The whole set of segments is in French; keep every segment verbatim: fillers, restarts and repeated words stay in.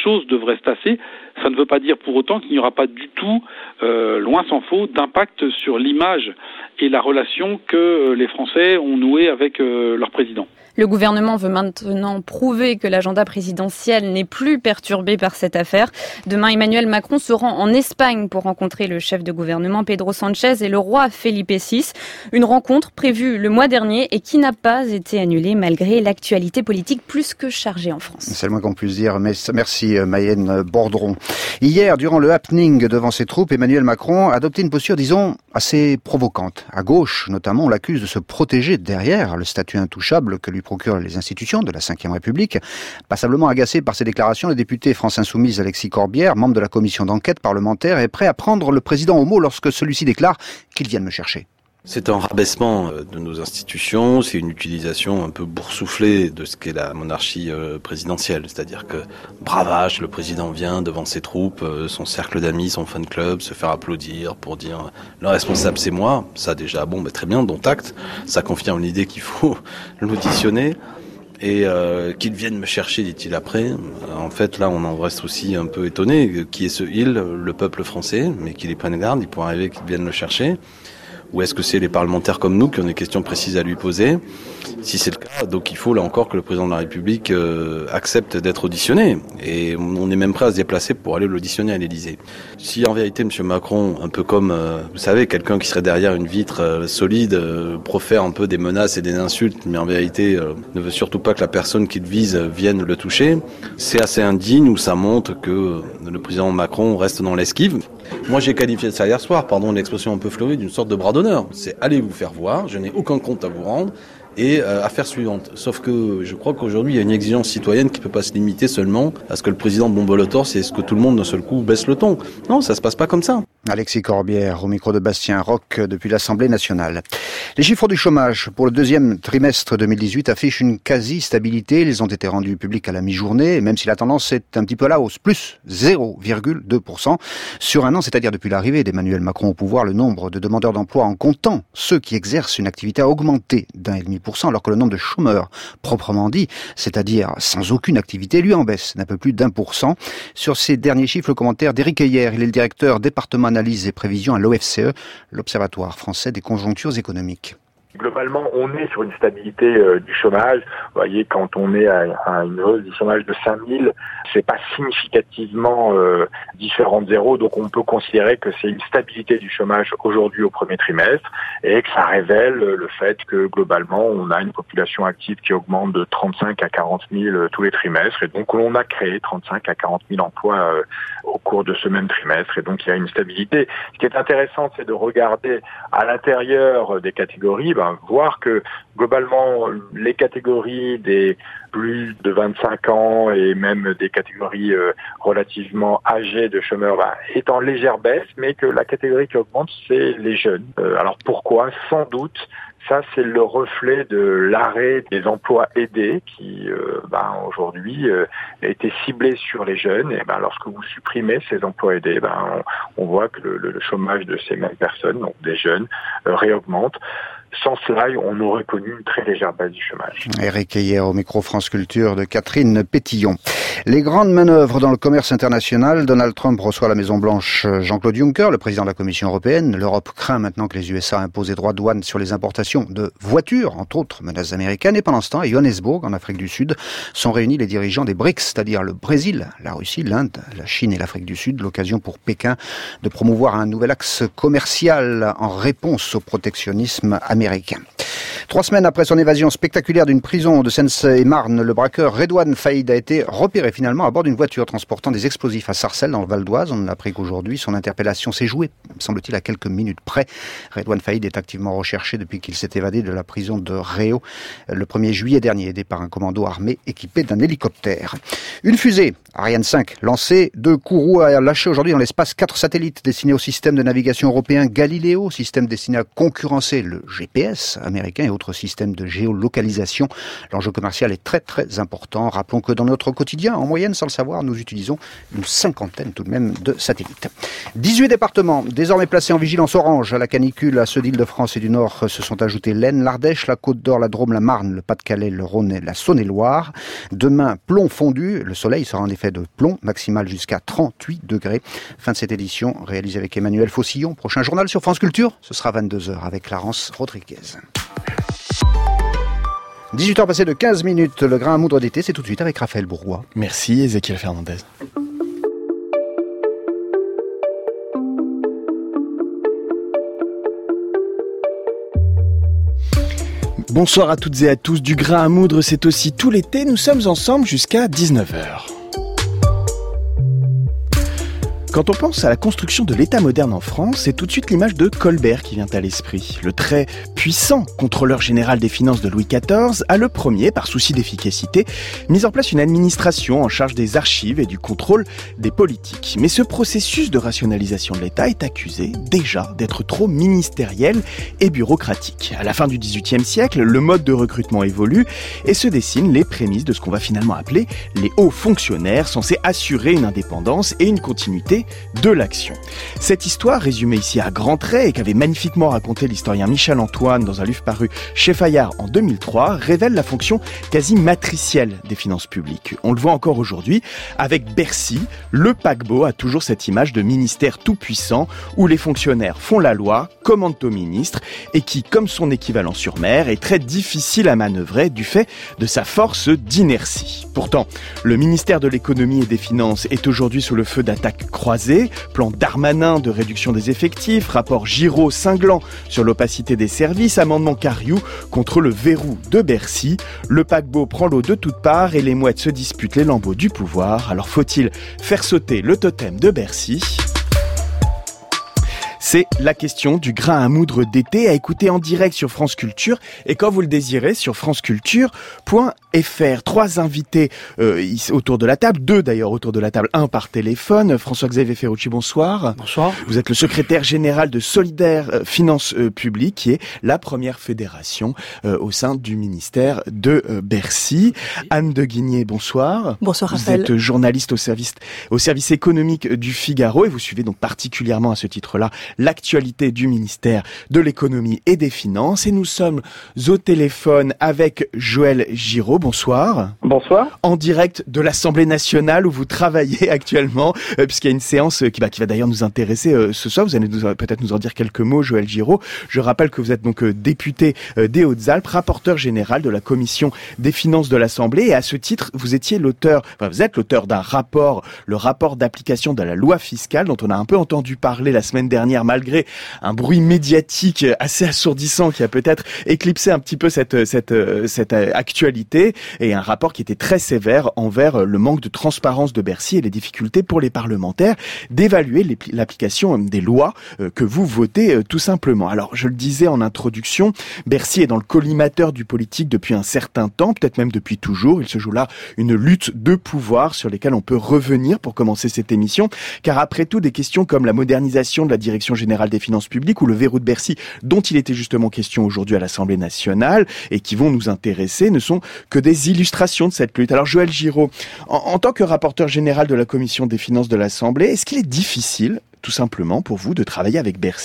choses devraient se tasser. Ça ne veut pas dire pour autant qu'il n'y aura pas du tout, euh, loin s'en faut, d'impact sur l'image et la relation que les Français ont nouée avec euh, leur président. Le gouvernement veut maintenant prouver que l'agenda présidentiel n'est plus perturbé par cette affaire. Demain, Emmanuel Macron se rend en Espagne pour rencontrer le chef de gouvernement Pedro Sánchez et le roi Felipe six. Une rencontre prévue le mois dernier et qui n'a pas été annulée malgré l'actualité politique plus que chargée en France. C'est le moins qu'on puisse dire. Mais merci Mayenne Bordron. Hier, durant le happening devant ses troupes, Emmanuel Macron a adopté une posture, disons, assez provocante. À gauche, notamment, on l'accuse de se protéger derrière le statut intouchable que lui procurent les institutions de la cinquième République. Passablement agacé par ces déclarations, le député France Insoumise Alexis Corbière, membre de la commission d'enquête parlementaire, est prêt à prendre le président au mot lorsque celui-ci déclare qu'il vienne me chercher. C'est un rabaissement de nos institutions, c'est une utilisation un peu boursouflée de ce qu'est la monarchie présidentielle. C'est-à-dire que, bravache, le président vient devant ses troupes, son cercle d'amis, son fan club, se faire applaudir pour dire « le responsable c'est moi ». Ça déjà, bon, bah, très bien, dont acte. Ça confirme l'idée qu'il faut l'auditionner. Et euh, qu'il vienne me chercher, dit-il après. En fait, là, on en reste aussi un peu étonné. Qui est ce « il » ? Le peuple français, mais qu'il y prenne garde, il pourrait arriver qu'il vienne le chercher. Ou est-ce que c'est les parlementaires comme nous qui ont des questions précises à lui poser ? Si c'est le cas, donc il faut là encore que le président de la République euh, accepte d'être auditionné. Et on est même prêt à se déplacer pour aller l'auditionner à l'Élysée. Si en vérité, M. Macron, un peu comme, euh, vous savez, quelqu'un qui serait derrière une vitre euh, solide, euh, profère un peu des menaces et des insultes, mais en vérité euh, ne veut surtout pas que la personne qu'il vise vienne le toucher, c'est assez indigne où ça montre que euh, le président Macron reste dans l'esquive. Moi, j'ai qualifié ça hier soir, pardon l'expression un peu fleurie, d'une sorte de bras d'honneur. C'est allez vous faire voir, je n'ai aucun compte à vous rendre. Et euh, affaire suivante. Sauf que je crois qu'aujourd'hui, il y a une exigence citoyenne qui ne peut pas se limiter seulement à ce que le président bombe le torse et à ce que tout le monde d'un seul coup baisse le ton. Non, ça se passe pas comme ça. Alexis Corbière, au micro de Bastien Roch, depuis l'Assemblée nationale. Les chiffres du chômage pour le deuxième trimestre deux mille dix-huit affichent une quasi-stabilité. Ils ont été rendus publics à la mi-journée, même si la tendance est un petit peu à la hausse, plus zéro virgule deux pour cent. Sur un an, c'est-à-dire depuis l'arrivée d'Emmanuel Macron au pouvoir, le nombre de demandeurs d'emploi en comptant ceux qui exercent une activité a augmenté d'un virgule cinq pour cent, alors que le nombre de chômeurs, proprement dit, c'est-à-dire sans aucune activité, lui en baisse d'un peu plus d'un pour cent. Sur ces derniers chiffres, le commentaire d'Éric Heyer, il est le directeur département analyse et prévision à l'O F C E, l'Observatoire français des conjonctures économiques. Globalement, on est sur une stabilité euh, du chômage. Vous voyez, quand on est à, à une hausse du chômage de cinq mille, c'est pas significativement euh, différent de zéro. Donc, on peut considérer que c'est une stabilité du chômage aujourd'hui au premier trimestre et que ça révèle le fait que globalement, on a une population active qui augmente de trente-cinq à quarante mille tous les trimestres. Et donc, on a créé trente-cinq à quarante mille emplois euh, au cours de ce même trimestre. Et donc, il y a une stabilité. Ce qui est intéressant, c'est de regarder à l'intérieur des catégories, ben, voir que globalement les catégories des plus de vingt-cinq ans et même des catégories euh, relativement âgées de chômeurs bah, est en légère baisse, mais que la catégorie qui augmente, c'est les jeunes. Euh, alors pourquoi ? Sans doute, ça c'est le reflet de l'arrêt des emplois aidés qui euh, bah, aujourd'hui euh, a été ciblé sur les jeunes. Et bah, lorsque vous supprimez ces emplois aidés, bah, on, on voit que le, le chômage de ces mêmes personnes, donc des jeunes, euh, réaugmente. Sans cela, on aurait connu une très légère baisse du chômage. Éric Heyer au micro France Culture de Catherine Pétillon. Les grandes manœuvres dans le commerce international. Donald Trump reçoit à la Maison-Blanche Jean-Claude Juncker, le président de la Commission européenne. L'Europe craint maintenant que les U S A imposent des droits de douane sur les importations de voitures, entre autres menaces américaines. Et pendant ce temps, à Johannesburg, en Afrique du Sud, sont réunis les dirigeants des BRICS, c'est-à-dire le Brésil, la Russie, l'Inde, la Chine et l'Afrique du Sud. L'occasion pour Pékin de promouvoir un nouvel axe commercial en réponse au protectionnisme américain. Trois semaines après son évasion spectaculaire d'une prison de Seine-et-Marne, le braqueur Redouane Faïd a été repéré finalement à bord d'une voiture transportant des explosifs à Sarcelles, dans le Val d'Oise. On a appris qu'aujourd'hui, son interpellation s'est jouée, semble-t-il, à quelques minutes près. Redouane Faïd est activement recherché depuis qu'il s'est évadé de la prison de Réau le premier juillet dernier, aidé par un commando armé équipé d'un hélicoptère. Une fusée, Ariane cinq, lancée de Kourou, a lâché aujourd'hui dans l'espace quatre satellites destinés au système de navigation européen Galileo, système destiné à concurrencer le G P S américain et autres systèmes de géolocalisation. L'enjeu commercial est très très important. Rappelons que dans notre quotidien, en moyenne, sans le savoir, nous utilisons une cinquantaine tout de même de satellites. dix-huit départements désormais placés en vigilance orange à la canicule. À ceux d'Île-de-France et du Nord se sont ajoutés l'Aisne, l'Ardèche, la Côte d'Or, la Drôme, la Marne, le Pas-de-Calais, le Rhône et la Saône-et-Loire. Demain, plomb fondu. Le soleil sera en effet de plomb, maximal jusqu'à trente-huit degrés. Fin de cette édition réalisée avec Emmanuel Faucillon. Prochain journal sur France Culture, ce sera vingt-deux heures avec Clarence Rodriguez. dix-huit heures passées de quinze minutes. Le grain à moudre d'été, c'est tout de suite avec Raphaël Bourgois. Merci Ezequiel Fernandez. Bonsoir à toutes et à tous. Du grain à moudre, c'est aussi tout l'été. Nous sommes ensemble jusqu'à dix-neuf heures. Quand on pense à la construction de l'État moderne en France, c'est tout de suite l'image de Colbert qui vient à l'esprit. Le très puissant contrôleur général des finances de Louis quatorze a le premier, par souci d'efficacité, mis en place une administration en charge des archives et du contrôle des politiques. Mais ce processus de rationalisation de l'État est accusé déjà d'être trop ministériel et bureaucratique. À la fin du dix-huitième siècle, le mode de recrutement évolue et se dessinent les prémices de ce qu'on va finalement appeler les hauts fonctionnaires, censés assurer une indépendance et une continuité de l'action. Cette histoire, résumée ici à grands traits et qu'avait magnifiquement raconté l'historien Michel Antoine dans un livre paru chez Fayard en deux mille trois, révèle la fonction quasi matricielle des finances publiques. On le voit encore aujourd'hui avec Bercy. Le paquebot a toujours cette image de ministère tout-puissant où les fonctionnaires font la loi, commandent aux ministres et qui, comme son équivalent sur mer, est très difficile à manœuvrer du fait de sa force d'inertie. Pourtant, le ministère de l'économie et des finances est aujourd'hui sous le feu d'attaques croisées. Plan Darmanin de réduction des effectifs, rapport Giraud cinglant sur l'opacité des services, amendement Cariou contre le verrou de Bercy. Le paquebot prend l'eau de toutes parts et les mouettes se disputent les lambeaux du pouvoir. Alors faut-il faire sauter le totem de Bercy ? C'est la question du grain à moudre d'été à écouter en direct sur France Culture et quand vous le désirez sur franceculture point f r. Trois invités euh, autour de la table, deux d'ailleurs autour de la table, un par téléphone. François-Xavier Ferrucci, bonsoir. Bonsoir. Vous êtes le secrétaire général de Solidaires euh, Finances euh, Publiques, qui est la première fédération euh, au sein du ministère de euh, Bercy. Oui. Anne de Guigné, bonsoir. Bonsoir vous Raphaël. Vous êtes journaliste au service, au service économique du Figaro et vous suivez donc particulièrement à ce titre-là l'actualité du ministère de l'économie et des finances. Et nous sommes au téléphone avec Joël Giraud. Bonsoir. Bonsoir. En direct de l'Assemblée nationale où vous travaillez actuellement, euh, puisqu'il y a une séance qui, bah, qui va d'ailleurs nous intéresser euh, ce soir. Vous allez nous, peut-être nous en dire quelques mots, Joël Giraud. Je rappelle que vous êtes donc euh, député euh, des Hautes-Alpes, rapporteur général de la Commission des finances de l'Assemblée. Et à ce titre, vous étiez l'auteur, enfin, vous êtes l'auteur d'un rapport, le rapport d'application de la loi fiscale, dont on a un peu entendu parler la semaine dernière, malgré un bruit médiatique assez assourdissant qui a peut-être éclipsé un petit peu cette, cette, cette actualité. Et un rapport qui était très sévère envers le manque de transparence de Bercy et les difficultés pour les parlementaires d'évaluer l'application des lois que vous votez tout simplement. Alors, je le disais en introduction, Bercy est dans le collimateur du politique depuis un certain temps, peut-être même depuis toujours. Il se joue là une lutte de pouvoir sur lesquelles on peut revenir pour commencer cette émission, car après tout, des questions comme la modernisation de la Direction générale des finances publiques ou le verrou de Bercy, dont il était justement question aujourd'hui à l'Assemblée nationale et qui vont nous intéresser, ne sont que des illustrations de cette lutte. Alors Joël Giraud, en, en tant que rapporteur général de la Commission des finances de l'Assemblée, est-ce qu'il est difficile, tout simplement, pour vous de travailler avec Bercy ?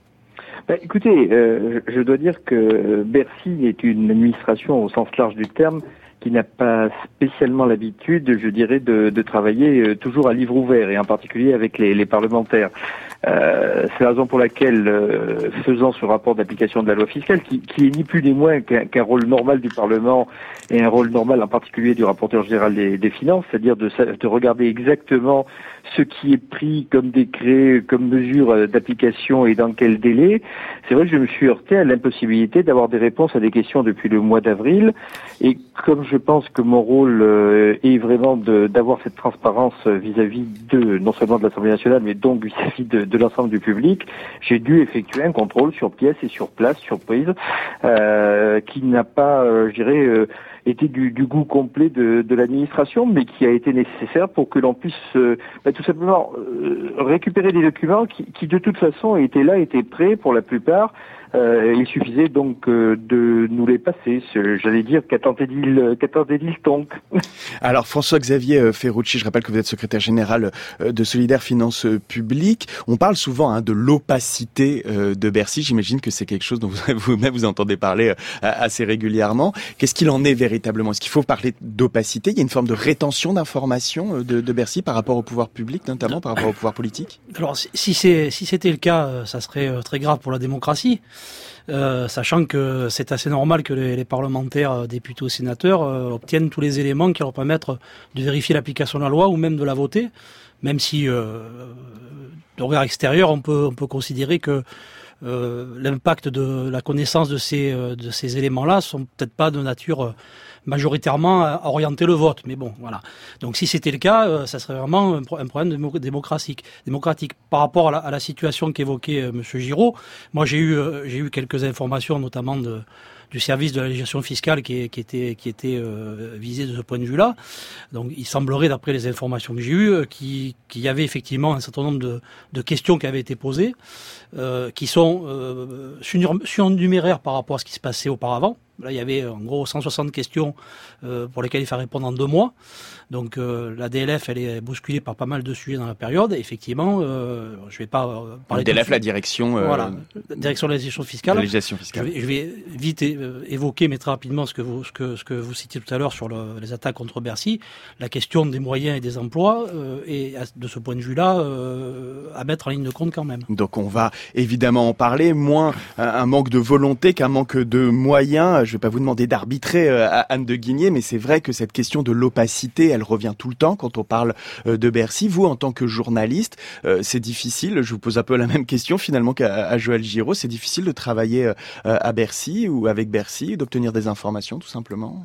Ben, écoutez, euh, je dois dire que Bercy est une administration au sens large du terme qui n'a pas spécialement l'habitude, je dirais, de, de travailler toujours à livre ouvert, et en particulier avec les, les parlementaires. Euh, c'est la raison pour laquelle, euh, faisant ce rapport d'application de la loi fiscale, qui, qui est ni plus ni moins qu'un, qu'un rôle normal du Parlement et un rôle normal en particulier du rapporteur général des, des finances, c'est-à-dire de, de regarder exactement ce qui est pris comme décret, comme mesure d'application et dans quel délai, c'est vrai que je me suis heurté à l'impossibilité d'avoir des réponses à des questions depuis le mois d'avril, et comme je pense que mon rôle euh, est vraiment de, d'avoir cette transparence vis-à-vis de, non seulement de l'Assemblée nationale, mais donc vis-à-vis de, de l'ensemble du public, j'ai dû effectuer un contrôle sur pièce et sur place, surprise, euh, qui n'a pas, euh, je dirais, euh, été du, du goût complet de, de l'administration, mais qui a été nécessaire pour que l'on puisse euh, bah, tout simplement euh, récupérer des documents qui, qui de toute façon étaient là, étaient prêts pour la plupart, Euh, il suffisait donc euh, de nous les passer. J'allais dire, qu'attendait-il, qu'attendait-il donc? Alors François-Xavier Ferrucci, je rappelle que vous êtes secrétaire général de Solidaires Finances Publiques. On parle souvent hein, de l'opacité euh, de Bercy. J'imagine que c'est quelque chose dont vous, vous-même vous entendez parler euh, assez régulièrement. Qu'est-ce qu'il en est véritablement? Est-ce qu'il faut parler d'opacité? Il y a une forme de rétention d'informations de, de Bercy par rapport au pouvoir public, notamment par rapport au pouvoir politique? Alors si, c'est, si c'était le cas, ça serait très grave pour la démocratie. Euh, sachant que c'est assez normal que les, les parlementaires, députés ou sénateurs euh, obtiennent tous les éléments qui leur permettent de vérifier l'application de la loi ou même de la voter, même si euh, de regard extérieur on peut, on peut considérer que euh, l'impact de la connaissance de ces, de ces éléments-là sont peut-être pas de nature majoritairement à orienter le vote. Mais bon, voilà. Donc si c'était le cas, euh, ça serait vraiment un, pro- un problème démocratique. démocratique. Par rapport à la, à la situation qu'évoquait euh, M. Giraud, moi j'ai eu, euh, j'ai eu quelques informations, notamment de, du service de la législation fiscale qui, qui était, qui était euh, visé de ce point de vue-là. Donc il semblerait, d'après les informations que j'ai eues, euh, qu'il, qu'il y avait effectivement un certain nombre de, de questions qui avaient été posées, euh, qui sont euh, surnuméraires par rapport à ce qui se passait auparavant. Là, il y avait en gros cent soixante questions euh, pour lesquelles il fallait répondre en deux mois. Donc euh, la D L F, elle est bousculée par pas mal de sujets dans la période. Et effectivement, euh, je vais pas euh, parler de... La D L F, de... la direction... Euh... Voilà, la direction de la législation fiscale. La législation fiscale. Je vais, je vais vite é- évoquer, mais très rapidement, ce que vous, ce que, ce que vous citiez tout à l'heure sur le, les attaques contre Bercy. La question des moyens et des emplois euh, est, de ce point de vue-là, euh, à mettre en ligne de compte quand même. Donc on va évidemment en parler. Moins un manque de volonté qu'un manque de moyens. Je ne vais pas vous demander d'arbitrer à Anne de Guigné, mais c'est vrai que cette question de l'opacité, elle revient tout le temps quand on parle de Bercy. Vous, en tant que journaliste, c'est difficile, je vous pose un peu la même question finalement qu'à à Joël Giraud, c'est difficile de travailler à Bercy ou avec Bercy, d'obtenir des informations tout simplement?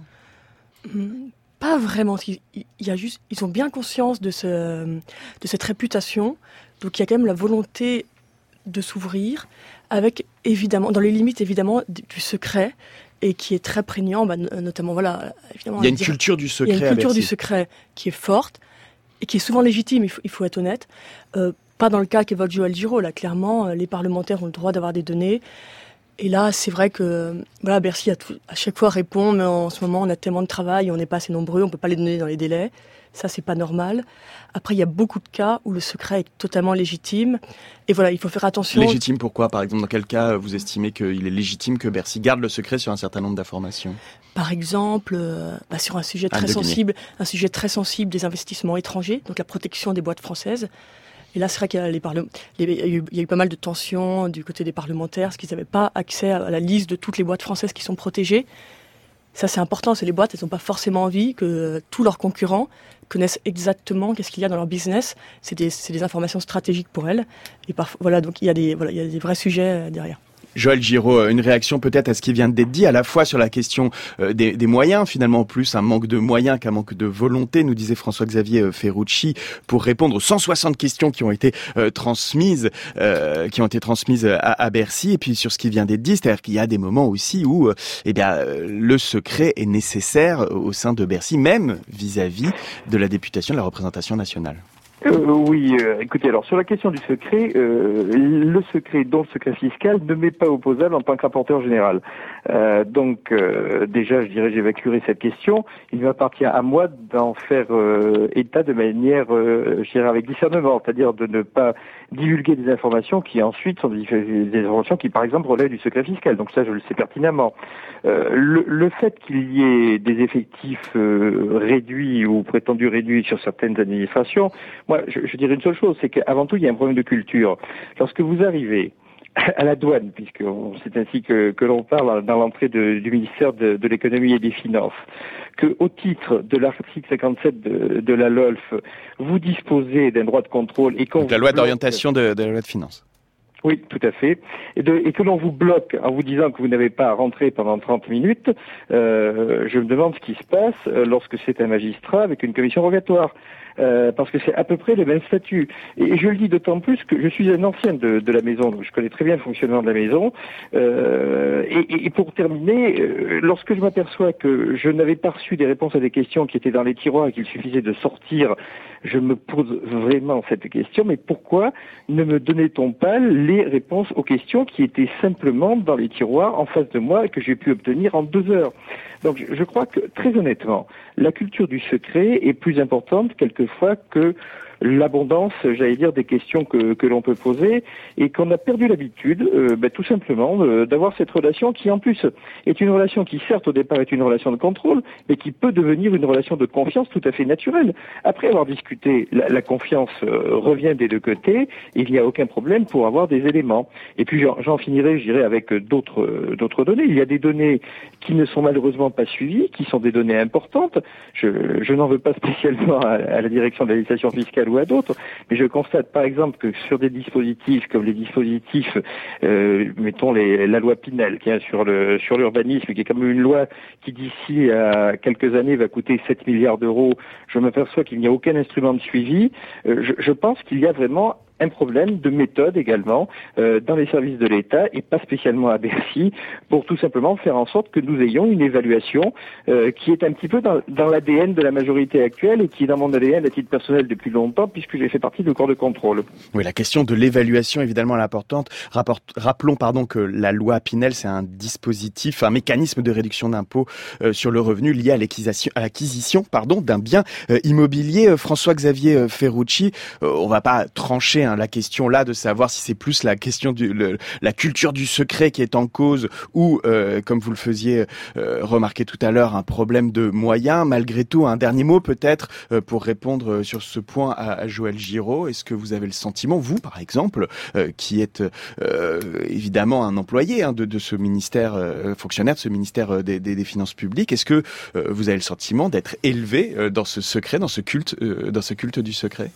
Pas vraiment. Il y a juste, ils ont bien conscience de, ce, de cette réputation, donc il y a quand même la volonté de s'ouvrir, avec évidemment, dans les limites évidemment du secret, et qui est très prégnant, bah, notamment voilà. Évidemment, il y a une dire, culture du secret. Il y a une culture du secret qui est forte et qui est souvent légitime. Il faut, il faut être honnête. Euh, pas dans le cas qu'évoque Joël Giraud. Là, clairement, les parlementaires ont le droit d'avoir des données. Et là, c'est vrai que voilà, Bercy a tout, à chaque fois répond, mais en ce moment, on a tellement de travail, on n'est pas assez nombreux, on peut pas les donner dans les délais. Ça, c'est pas normal. Après, il y a beaucoup de cas où le secret est totalement légitime. Et voilà, il faut faire attention. Légitime pourquoi? Par exemple, dans quel cas vous estimez qu'il est légitime que Bercy garde le secret sur un certain nombre d'informations? Par exemple, euh, bah, sur un sujet très sensible, un sujet très sensible des investissements étrangers, donc la protection des boîtes françaises. Et là, c'est vrai qu'il y a, les parle- les, il y a, eu, il y a eu pas mal de tensions du côté des parlementaires, parce qu'ils n'avaient pas accès à la liste de toutes les boîtes françaises qui sont protégées. Ça, c'est important. C'est les boîtes, elles n'ont pas forcément envie que tous leurs concurrents connaissent exactement qu'est-ce qu'il y a dans leur business. C'est des, c'est des informations stratégiques pour elles. Et parfois, voilà, donc il y a des, voilà, il y a des vrais sujets derrière. Joël Giraud, une réaction peut-être à ce qui vient d'être dit, à la fois sur la question des, des moyens, finalement plus un manque de moyens qu'un manque de volonté, nous disait François-Xavier Ferrucci, pour répondre aux cent soixante questions qui ont été euh, transmises, euh, qui ont été transmises à, à Bercy, et puis sur ce qui vient d'être dit, c'est-à-dire qu'il y a des moments aussi où, euh, eh bien, euh, le secret est nécessaire au sein de Bercy, même vis-à-vis de la députation de la représentation nationale. Euh, oui, euh, écoutez, alors sur la question du secret, euh, le secret, dont le secret fiscal, ne m'est pas opposable en tant que rapporteur général. Euh, donc euh, déjà, je dirais, j'évacuerai cette question. Il m'appartient à moi d'en faire euh, état de manière, euh, je dirais, avec discernement, c'est-à-dire de ne pas divulguer des informations qui ensuite sont des, des informations qui, par exemple, relèvent du secret fiscal. Donc ça, je le sais pertinemment. Euh, le, le fait qu'il y ait des effectifs euh, réduits ou prétendus réduits sur certaines administrations, moi, je, je dirais une seule chose, c'est qu'avant tout, il y a un problème de culture. Lorsque vous arrivez à la douane, puisque c'est ainsi que, que l'on parle dans l'entrée de, du ministère de, de l'économie et des finances, que au titre de l'article cinquante-sept de, de la L O L F, vous disposez d'un droit de contrôle et qu'on Donc la loi d'orientation de, de la loi de finances. Oui, tout à fait. Et, de, et que l'on vous bloque en vous disant que vous n'avez pas à rentrer pendant trente minutes, euh, je me demande ce qui se passe lorsque c'est un magistrat avec une commission rogatoire. euh, parce que c'est à peu près le même statut. Et je le dis d'autant plus que je suis un ancien de, de la maison, donc je connais très bien le fonctionnement de la maison. Euh, et, et pour terminer, euh, lorsque je m'aperçois que je n'avais pas reçu des réponses à des questions qui étaient dans les tiroirs et qu'il suffisait de sortir, je me pose vraiment cette question, mais pourquoi ne me donnait-on pas les réponses aux questions qui étaient simplement dans les tiroirs en face de moi et que j'ai pu obtenir en deux heures? Donc je crois que, très honnêtement, la culture du secret est plus importante quelquefois que l'abondance, j'allais dire, des questions que, que l'on peut poser, et qu'on a perdu l'habitude, euh, ben, tout simplement, euh, d'avoir cette relation qui, en plus, est une relation qui, certes, au départ, est une relation de contrôle, mais qui peut devenir une relation de confiance tout à fait naturelle. Après avoir discuté, la, la confiance euh, revient des deux côtés, et il n'y a aucun problème pour avoir des éléments. Et puis, j'en, j'en finirai, je dirais, avec d'autres, euh, d'autres données. Il y a des données qui ne sont malheureusement pas suivies, qui sont des données importantes. Je, je n'en veux pas spécialement à, à la direction de la législation fiscale ou à d'autres, mais je constate par exemple que sur des dispositifs comme les dispositifs, euh, mettons les, la loi Pinel, qui est sur le sur l'urbanisme, qui est comme une loi qui d'ici à quelques années va coûter sept milliards d'euros, je m'aperçois qu'il n'y a aucun instrument de suivi. Euh, je, je pense qu'il y a vraiment un problème de méthode également euh, dans les services de l'État et pas spécialement à Bercy, pour tout simplement faire en sorte que nous ayons une évaluation euh, qui est un petit peu dans, dans l'A D N de la majorité actuelle et qui est dans mon A D N à titre personnel depuis longtemps puisque j'ai fait partie du corps de contrôle. Oui, la question de l'évaluation évidemment est importante. Rapporte, rappelons pardon que la loi Pinel, c'est un dispositif, un mécanisme de réduction d'impôt euh, sur le revenu lié à l'acquisition, à l'acquisition pardon, d'un bien euh, immobilier. Euh, François-Xavier euh, Ferrucci, euh, on va pas trancher hein, la question là de savoir si c'est plus la question du le, la culture du secret qui est en cause ou euh, comme vous le faisiez euh, remarquer tout à l'heure un problème de moyens. Malgré tout, un dernier mot peut-être euh, pour répondre sur ce point à, à Joël Giraud. Est-ce que vous avez le sentiment, vous par exemple, euh, qui êtes euh, évidemment un employé hein, de, de ce ministère, euh, fonctionnaire de ce ministère des, des, des Finances publiques, est-ce que euh, vous avez le sentiment d'être élevé euh, dans ce secret, dans ce culte, euh, dans ce culte du secret?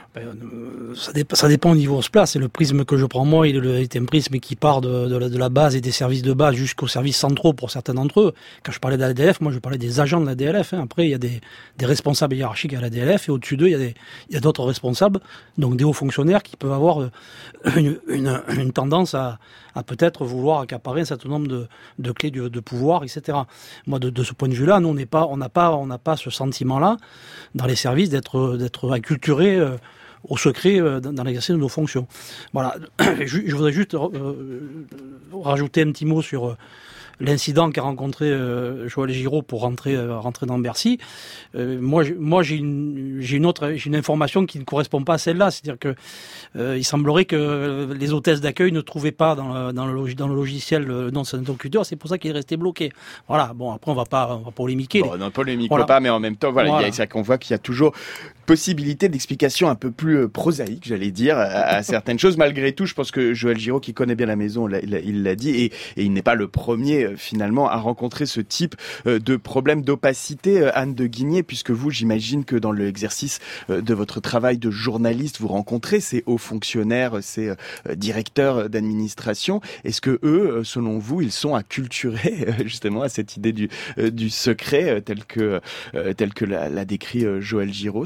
Ça dépend, ça dépend au niveau où on se place. Et le prisme que je prends moi, il est un prisme qui part de, de, la, de la base et des services de base jusqu'aux services centraux pour certains d'entre eux. Quand je parlais de l'A D L F, moi je parlais des agents de l'A D L F. Hein. Après, il y a des, des responsables hiérarchiques à l'A D L F et au-dessus d'eux, il y a, des, il y a d'autres responsables, donc des hauts fonctionnaires qui peuvent avoir une, une, une tendance à, à peut-être vouloir accaparer un certain nombre de, de clés de, de pouvoir, et cetera. Moi, de, de ce point de vue-là, nous, on n'est pas, on n'a pas, on n'a pas ce sentiment-là dans les services d'être, d'être acculturés euh, au secret euh, dans l'exercice de nos fonctions. Voilà. Je, je voudrais juste euh, rajouter un petit mot sur euh, l'incident qu'a rencontré euh, Joël Giraud pour rentrer euh, rentrer dans Bercy. Euh, moi, je, moi, j'ai une j'ai une autre j'ai une information qui ne correspond pas à celle-là, c'est-à-dire que euh, il semblerait que les hôtesses d'accueil ne trouvaient pas dans le, dans le dans le logiciel le nom de son interlocuteur, c'est pour ça qu'il est resté bloqué. Voilà. Bon, après on va pas on va polémiquer. Bon, non, polémique voilà. pas, mais en même temps, voilà, voilà. C'est qu'on voit qu'il y a toujours possibilité d'explication un peu plus prosaïque, j'allais dire, à, à certaines choses. Malgré tout, je pense que Joël Giraud, qui connaît bien la maison, il, il l'a dit, et, et il n'est pas le premier finalement à rencontrer ce type de problème d'opacité. Anne de Guigné, puisque vous, j'imagine que dans l'exercice de votre travail de journaliste, vous rencontrez ces hauts fonctionnaires, ces directeurs d'administration. Est-ce que eux, selon vous, ils sont acculturés justement à cette idée du, du secret tel que, tel que l'a, l'a décrit Joël Giraud?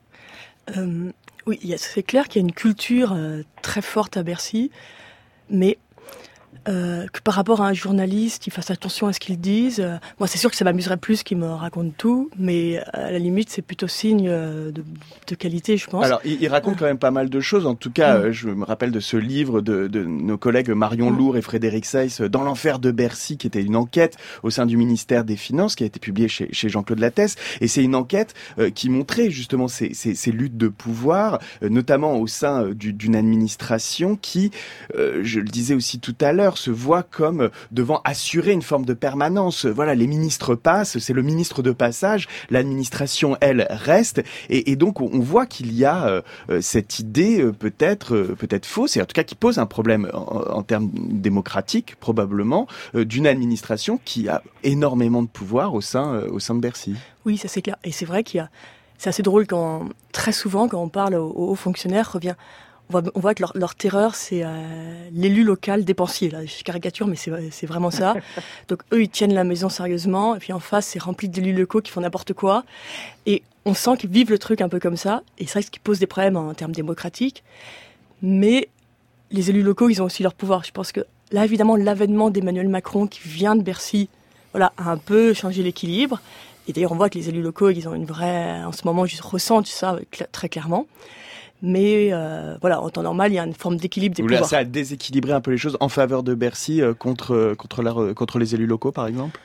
Euh, oui, c'est clair qu'il y a une culture euh, très forte à Bercy, mais euh, que par rapport à un journaliste, il fasse attention à ce qu'il dise. Euh, moi, c'est sûr que ça m'amuserait plus qu'il me raconte tout, mais à la limite, c'est plutôt signe euh, de, de qualité, je pense. Alors, il, il raconte quand même pas mal de choses. En tout cas, mmh. euh, je me rappelle de ce livre de, de nos collègues Marion mmh. Lourd et Frédéric Seyss, Dans l'enfer de Bercy, qui était une enquête au sein du ministère des Finances, qui a été publiée chez, chez Jean-Claude Lattès. Et c'est une enquête euh, qui montrait justement ces, ces, ces luttes de pouvoir, euh, notamment au sein euh, du, d'une administration qui, euh, je le disais aussi tout à l'heure, se voit comme devant assurer une forme de permanence. Voilà, les ministres passent, c'est le ministre de passage, l'administration, elle, reste, et, et donc on voit qu'il y a euh, cette idée euh, peut-être euh, peut-être fausse, et en tout cas qui pose un problème en, en termes démocratiques, probablement, euh, d'une administration qui a énormément de pouvoir au sein, euh, au sein de Bercy. Oui, ça c'est clair, et c'est vrai qu'il y a, c'est assez drôle quand, très souvent, quand on parle aux, aux fonctionnaires, revient on voit, on voit que leur, leur terreur, c'est euh, l'élu local dépensier. Là, je caricature, mais c'est, c'est vraiment ça. Donc eux, ils tiennent la maison sérieusement, et puis en face, c'est rempli d'élus locaux qui font n'importe quoi. Et on sent qu'ils vivent le truc un peu comme ça, et c'est vrai ce qui pose des problèmes en termes démocratiques. Mais les élus locaux, ils ont aussi leur pouvoir. Je pense que là, évidemment, l'avènement d'Emmanuel Macron qui vient de Bercy, voilà, a un peu changé l'équilibre. Et d'ailleurs, on voit que les élus locaux, ils ont une vraie, en ce moment, ils ressentent ça très clairement. Mais euh, voilà, en temps normal, il y a une forme d'équilibre des pouvoirs. Ça a déséquilibré un peu les choses en faveur de Bercy euh, contre contre, la, contre les élus locaux, par exemple.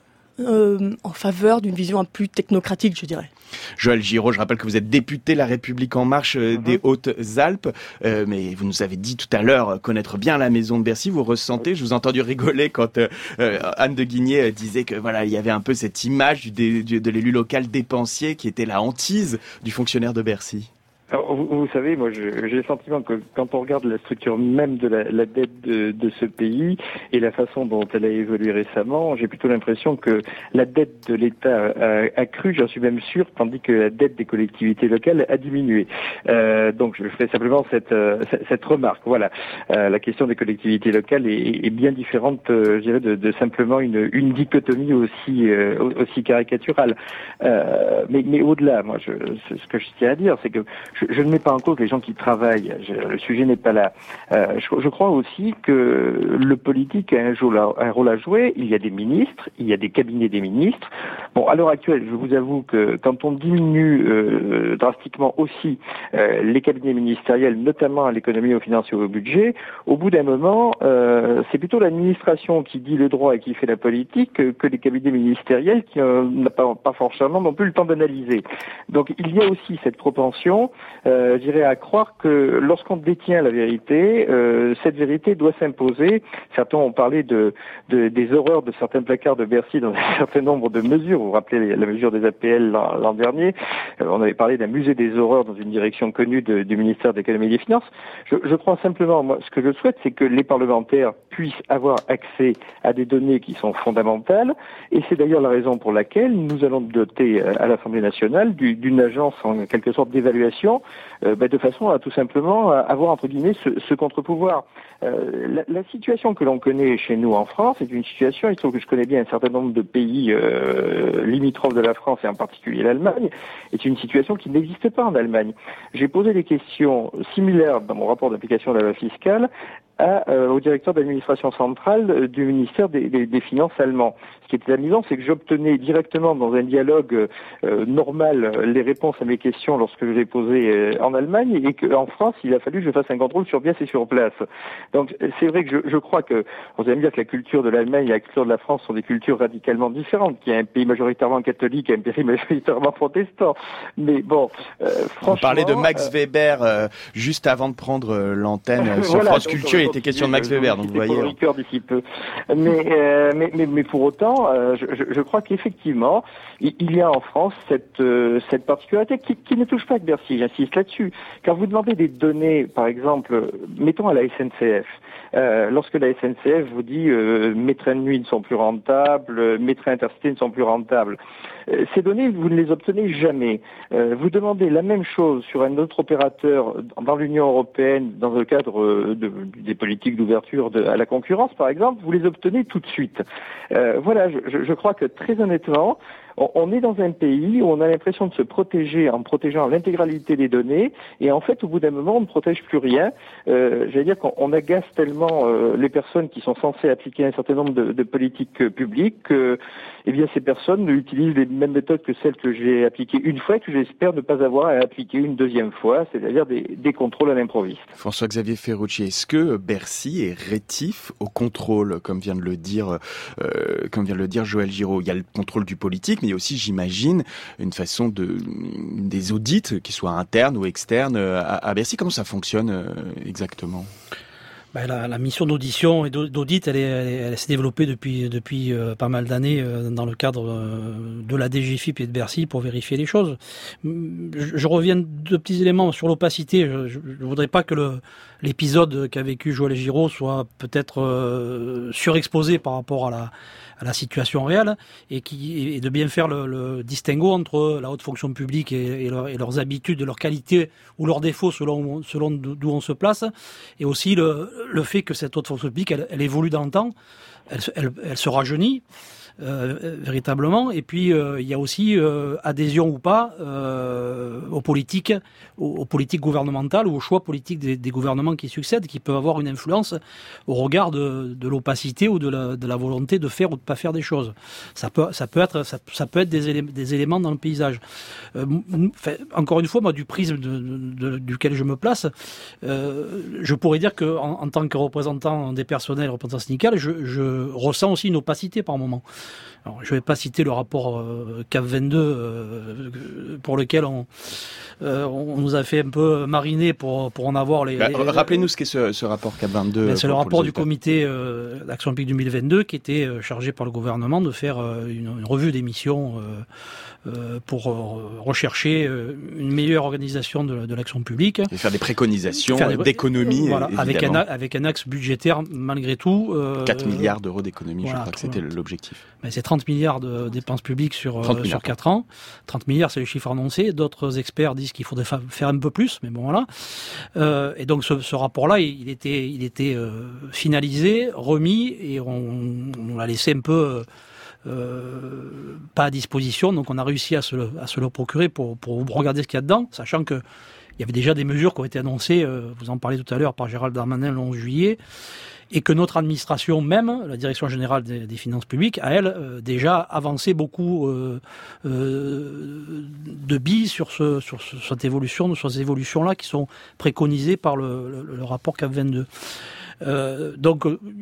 Euh, en faveur d'une vision un peu plus technocratique, je dirais. Joël Giraud, je rappelle que vous êtes député La République En Marche euh, mm-hmm. des Hautes-Alpes, euh, mais vous nous avez dit tout à l'heure connaître bien la maison de Bercy. Vous ressentez, je vous ai entendu rigoler quand euh, euh, Anne de Guigné disait que voilà, il y avait un peu cette image du, du, de l'élu local dépensier qui était la hantise du fonctionnaire de Bercy. Alors, vous, vous savez, moi, je, j'ai le sentiment que quand on regarde la structure même de la, la dette de, de ce pays et la façon dont elle a évolué récemment, j'ai plutôt l'impression que la dette de l'État a, a cru, j'en suis même sûr, tandis que la dette des collectivités locales a diminué. Euh, donc, je ferai simplement cette, euh, cette remarque. Voilà, euh, la question des collectivités locales est, est bien différente, euh, je dirais, de, de simplement une, une dichotomie aussi, euh, aussi caricaturale. Euh, mais, mais au-delà, moi, je, ce que je tiens à dire, c'est que Je, je ne mets pas en cause les gens qui travaillent. Je, le sujet n'est pas là. Euh, je, je crois aussi que le politique a un, jeu, un rôle à jouer. Il y a des ministres, il y a des cabinets des ministres. Bon, à l'heure actuelle, je vous avoue que quand on diminue euh, drastiquement aussi euh, les cabinets ministériels, notamment à l'économie, aux finances et au budget, au bout d'un moment, euh, c'est plutôt l'administration qui dit le droit et qui fait la politique que, que les cabinets ministériels qui euh, n'ont pas, pas forcément non plus le temps d'analyser. Donc, il y a aussi cette propension Euh, je dirais à croire que lorsqu'on détient la vérité, euh, cette vérité doit s'imposer. Certains ont parlé de, de des horreurs de certains placards de Bercy dans un certain nombre de mesures. Vous vous rappelez la mesure des A P L l'an, l'an dernier. Euh, on avait parlé d'un musée des horreurs dans une direction connue de, du ministère de l'économie et des finances. Je, je crois simplement, moi, ce que je souhaite, c'est que les parlementaires puissent avoir accès à des données qui sont fondamentales. Et c'est d'ailleurs la raison pour laquelle nous allons doter à l'Assemblée nationale du, d'une agence en quelque sorte d'évaluation, Euh, bah, de façon à tout simplement avoir entre guillemets ce, ce contre-pouvoir. Euh, la, la situation que l'on connaît chez nous en France est une situation, il se trouve que je connais bien un certain nombre de pays euh, limitrophes de la France et en particulier l'Allemagne, est une situation qui n'existe pas en Allemagne. J'ai posé des questions similaires dans mon rapport d'application de la loi fiscale à, euh, au directeur d'administration centrale euh, du ministère des, des, des Finances allemand. Ce qui était amusant, c'est que j'obtenais directement dans un dialogue euh, normal les réponses à mes questions lorsque je les posais euh, en Allemagne, et qu'en France, il a fallu que je fasse un contrôle sur pièce et sur place. Donc c'est vrai que je, je crois que, vous allez me dire que la culture de l'Allemagne et la culture de la France sont des cultures radicalement différentes, qu'il y a un pays majoritairement catholique et un pays majoritairement protestant. Mais bon, euh, franchement... On parlait de Max euh, Weber euh, juste avant de prendre euh, l'antenne euh, sur voilà, France donc, Culture, il était question de Max Weber, donc vous voyez. Pour d'ici peu. Mais, euh, mais, mais, mais pour autant, euh, je, je crois qu'effectivement, il y a en France cette, euh, cette particularité qui, qui ne touche pas que Bercy, j'insiste là-dessus. Quand vous demandez des données, par exemple, mettons à la S N C F, euh, lorsque la S N C F vous dit euh, mes trains de nuit ne sont plus rentables, mes trains intercités ne sont plus rentables, euh, ces données, vous ne les obtenez jamais. Euh, vous demandez la même chose sur un autre opérateur dans l'Union européenne, dans le cadre de, des politiques d'ouverture de, à la concurrence, par exemple, vous les obtenez tout de suite. Euh, voilà, je, je crois que très honnêtement, on est dans un pays où on a l'impression de se protéger en protégeant l'intégralité des données, et en fait, au bout d'un moment, on ne protège plus rien. Euh, j'allais dire qu'on agace tellement euh, les personnes qui sont censées appliquer un certain nombre de, de politiques euh, publiques que, eh bien, ces personnes utilisent les mêmes méthodes que celles que j'ai appliquées une fois et que j'espère ne pas avoir à appliquer une deuxième fois, c'est-à-dire des, des contrôles à l'improviste. François-Xavier Ferrucci, est-ce que Bercy est rétif au contrôle, comme vient de le dire, euh, comme vient de le dire Joël Giraud? Il y a le contrôle du politique, mais il y a aussi, j'imagine, une façon de des audits, qu'ils soient internes ou externes, à, à Bercy. Comment ça fonctionne euh, exactement? Ben, la, la mission d'audition et d'audit, elle, est, elle, est, elle s'est développée depuis, depuis euh, pas mal d'années euh, dans le cadre euh, de la D G F I P et de Bercy pour vérifier les choses. Je, je reviens deux petits éléments sur l'opacité. Je ne voudrais pas que le, l'épisode qu'a vécu Joël Giraud soit peut-être euh, surexposé par rapport à la, à la situation réelle et, qui, et de bien faire le, le distinguo entre la haute fonction publique et, et, leur, et leurs habitudes, leurs qualités ou leurs défauts selon, selon d'où on se place, et aussi le, le fait que cette haute fonction publique, elle, elle évolue dans le temps, elle, elle, elle se rajeunit. Euh, véritablement, et puis euh, il y a aussi euh, adhésion ou pas euh, aux politiques, aux, aux politiques gouvernementales ou aux choix politiques des, des gouvernements qui succèdent, qui peuvent avoir une influence au regard de, de l'opacité ou de la, de la volonté de faire ou de pas faire des choses. Ça peut, ça peut être, ça, ça peut être des, élé- des éléments dans le paysage. Euh, encore une fois, moi, du prisme de, de, de, duquel je me place, euh, je pourrais dire que en, en tant que représentant des personnels, représentant syndical, je, je ressens aussi une opacité par moment. Alors, je ne vais pas citer le rapport euh, C A P vingt-deux euh, pour lequel on, euh, on nous a fait un peu mariner pour, pour en avoir les... Bah, les rappelez-nous ce qu'est ce, ce rapport C A P vingt-deux. Ben, c'est le rapport du comité euh, d'Action publique deux mille vingt-deux qui était euh, chargé par le gouvernement de faire euh, une, une revue des missions euh, euh, pour euh, rechercher euh, une meilleure organisation de, de l'action publique. Et faire des préconisations des... d'économie, voilà, avec, un, avec un axe budgétaire malgré tout. Euh, quatre milliards d'euros d'économie, voilà, je crois que c'était voilà. l'objectif. Ben, c'est trente milliards de dépenses publiques sur, euh, sur quatre ans. trente milliards, c'est le chiffre annoncé. D'autres experts disent qu'il faudrait fa- faire un peu plus, mais bon voilà. Euh, et donc ce, ce rapport-là, il, il était, il était euh, finalisé, remis, et on, on l'a laissé un peu... Euh, pas à disposition, donc on a réussi à se le, à se le procurer pour, pour regarder ce qu'il y a dedans, sachant que il y avait déjà des mesures qui ont été annoncées, euh, vous en parlez tout à l'heure, par Gérald Darmanin le onze juillet, et que notre administration même, la Direction Générale des, des Finances Publiques, a elle euh, déjà avancé beaucoup euh, euh, de billes sur, ce, sur ce, cette évolution, sur ces évolutions-là qui sont préconisées par le, le, le rapport C A P vingt-deux. Euh, donc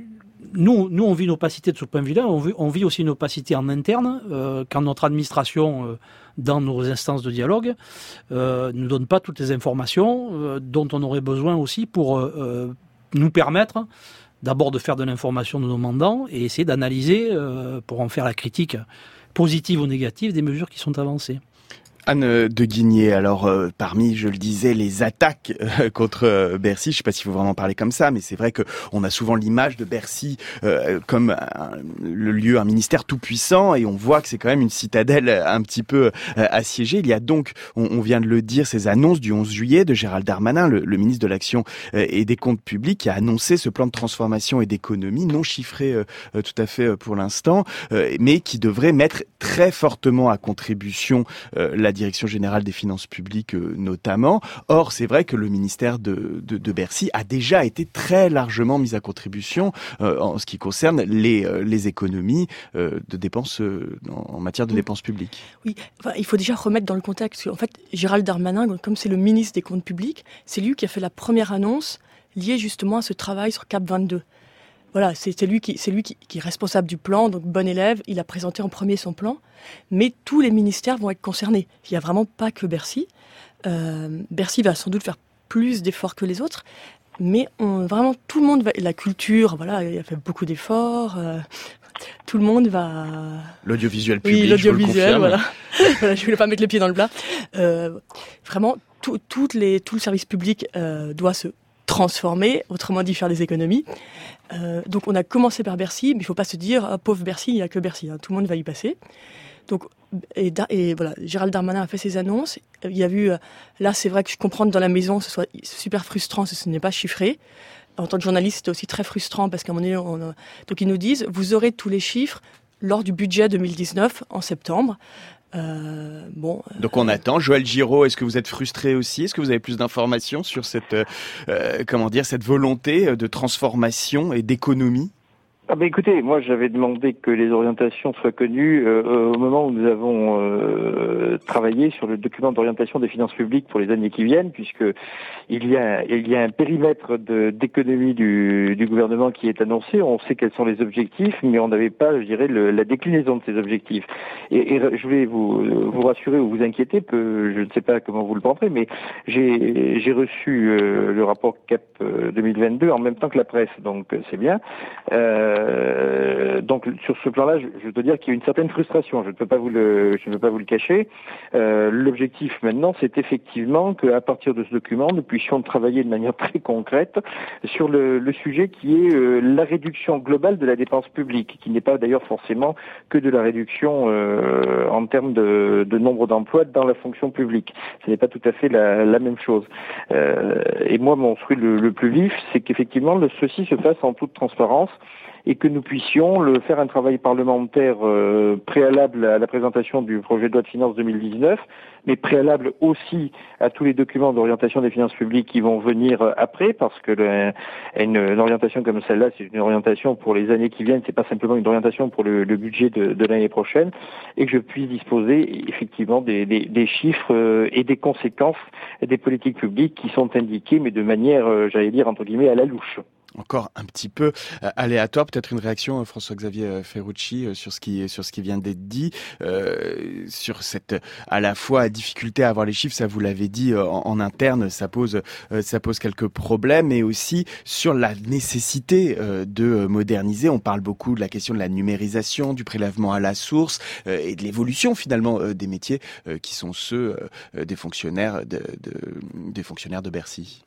nous, nous, on vit une opacité de ce point de vue-là, on vit, on vit aussi une opacité en interne, euh, quand notre administration, euh, dans nos instances de dialogue, euh, ne donne pas toutes les informations euh, dont on aurait besoin aussi pour euh, nous permettre d'abord de faire de l'information de nos mandants et essayer d'analyser, euh, pour en faire la critique positive ou négative, des mesures qui sont avancées. Anne de Guigné, alors euh, parmi, je le disais, les attaques euh, contre euh, Bercy, je sais pas s'il faut vraiment parler comme ça, mais c'est vrai que on a souvent l'image de Bercy euh, comme un, le lieu, un ministère tout puissant, et on voit que c'est quand même une citadelle un petit peu euh, assiégée. Il y a donc, on, on vient de le dire, ces annonces du onze juillet de Gérald Darmanin, le, le ministre de l'Action euh, et des Comptes Publics, qui a annoncé ce plan de transformation et d'économie non chiffré euh, euh, tout à fait euh, pour l'instant, euh, mais qui devrait mettre très fortement à contribution euh, la Direction Générale des Finances Publiques euh, notamment. Or, c'est vrai que le ministère de, de, de Bercy a déjà été très largement mis à contribution euh, en ce qui concerne les, euh, les économies euh, de dépenses euh, en, en matière de oui. dépenses publiques. Oui, enfin, il faut déjà remettre dans le contexte. En fait, Gérald Darmanin, comme c'est le ministre des Comptes Publics, c'est lui qui a fait la première annonce liée justement à ce travail sur C A P vingt-deux. Voilà, c'est, c'est lui, qui, c'est lui qui, qui est responsable du plan, donc bon élève, il a présenté en premier son plan, mais tous les ministères vont être concernés. Il n'y a vraiment pas que Bercy. Euh, Bercy va sans doute faire plus d'efforts que les autres, mais on, vraiment tout le monde va... La culture, voilà, il a fait beaucoup d'efforts, euh, tout le monde va... L'audiovisuel public, oui, l'audiovisuel, je vous le voilà. Voilà, je ne voulais pas mettre les pieds dans le plat. Euh, vraiment, tout, toutes les, tout le service public euh, doit se transformer, autrement dit faire des économies. Euh, donc on a commencé par Bercy, mais il ne faut pas se dire ah, pauvre Bercy, il n'y a que Bercy, hein, tout le monde va y passer. Donc et, et voilà, Gérald Darmanin a fait ses annonces. Il y a vu, là c'est vrai que je comprends que dans la maison ce soit super frustrant si ce n'est pas chiffré. En tant que journaliste, c'était aussi très frustrant parce qu'à un moment donné, on a... donc ils nous disent vous aurez tous les chiffres lors du budget deux mille dix-neuf en septembre. Euh, bon. Donc on attend. Joël Giraud, est-ce que vous êtes frustré aussi ? Est-ce que vous avez plus d'informations sur cette, euh, comment dire, cette volonté de transformation et d'économie ? Ah ben écoutez, moi j'avais demandé que les orientations soient connues euh, au moment où nous avons euh, travaillé sur le document d'orientation des finances publiques pour les années qui viennent, puisque il y a il y a un périmètre de, d'économie du, du gouvernement qui est annoncé. On sait quels sont les objectifs, mais on n'avait pas, je dirais, le, la déclinaison de ces objectifs. Et, et je voulais vous vous rassurer ou vous inquiéter, peu, je ne sais pas comment vous le prendrez, mais j'ai j'ai reçu euh, le rapport C A P deux mille vingt-deux en même temps que la presse, donc c'est bien. Euh, Euh, donc sur ce plan-là, je, je dois dire qu'il y a une certaine frustration. Je ne peux pas vous le, je ne peux pas vous le cacher. Euh, l'objectif maintenant, c'est effectivement qu'à partir de ce document, nous puissions travailler de manière très concrète sur le, le sujet qui est euh, la réduction globale de la dépense publique, qui n'est pas d'ailleurs forcément que de la réduction euh, en termes de, de nombre d'emplois dans la fonction publique. Ce n'est pas tout à fait la, la même chose. Euh, et moi, mon souhait le, le plus vif, c'est qu'effectivement, le, ceci se fasse en toute transparence, et que nous puissions le faire un travail parlementaire euh, préalable à la présentation du projet de loi de finances deux mille dix-neuf, mais préalable aussi à tous les documents d'orientation des finances publiques qui vont venir après, parce que le, une, une orientation comme celle-là, c'est une orientation pour les années qui viennent, c'est pas simplement une orientation pour le, le budget de, de l'année prochaine, et que je puisse disposer effectivement des, des, des chiffres euh, et des conséquences des politiques publiques qui sont indiquées, mais de manière, euh, j'allais dire, entre guillemets, à la louche. Encore un petit peu euh, aléatoire, peut-être une réaction, euh, François-Xavier Ferrucci, euh, sur ce qui sur ce qui vient d'être dit, euh, sur cette à la fois difficulté à avoir les chiffres, ça vous l'avez dit euh, en, en interne, ça pose euh, ça pose quelques problèmes, et aussi sur la nécessité euh, de moderniser. On parle beaucoup de la question de la numérisation, du prélèvement à la source euh, et de l'évolution finalement euh, des métiers euh, qui sont ceux euh, des fonctionnaires de, de des fonctionnaires de Bercy.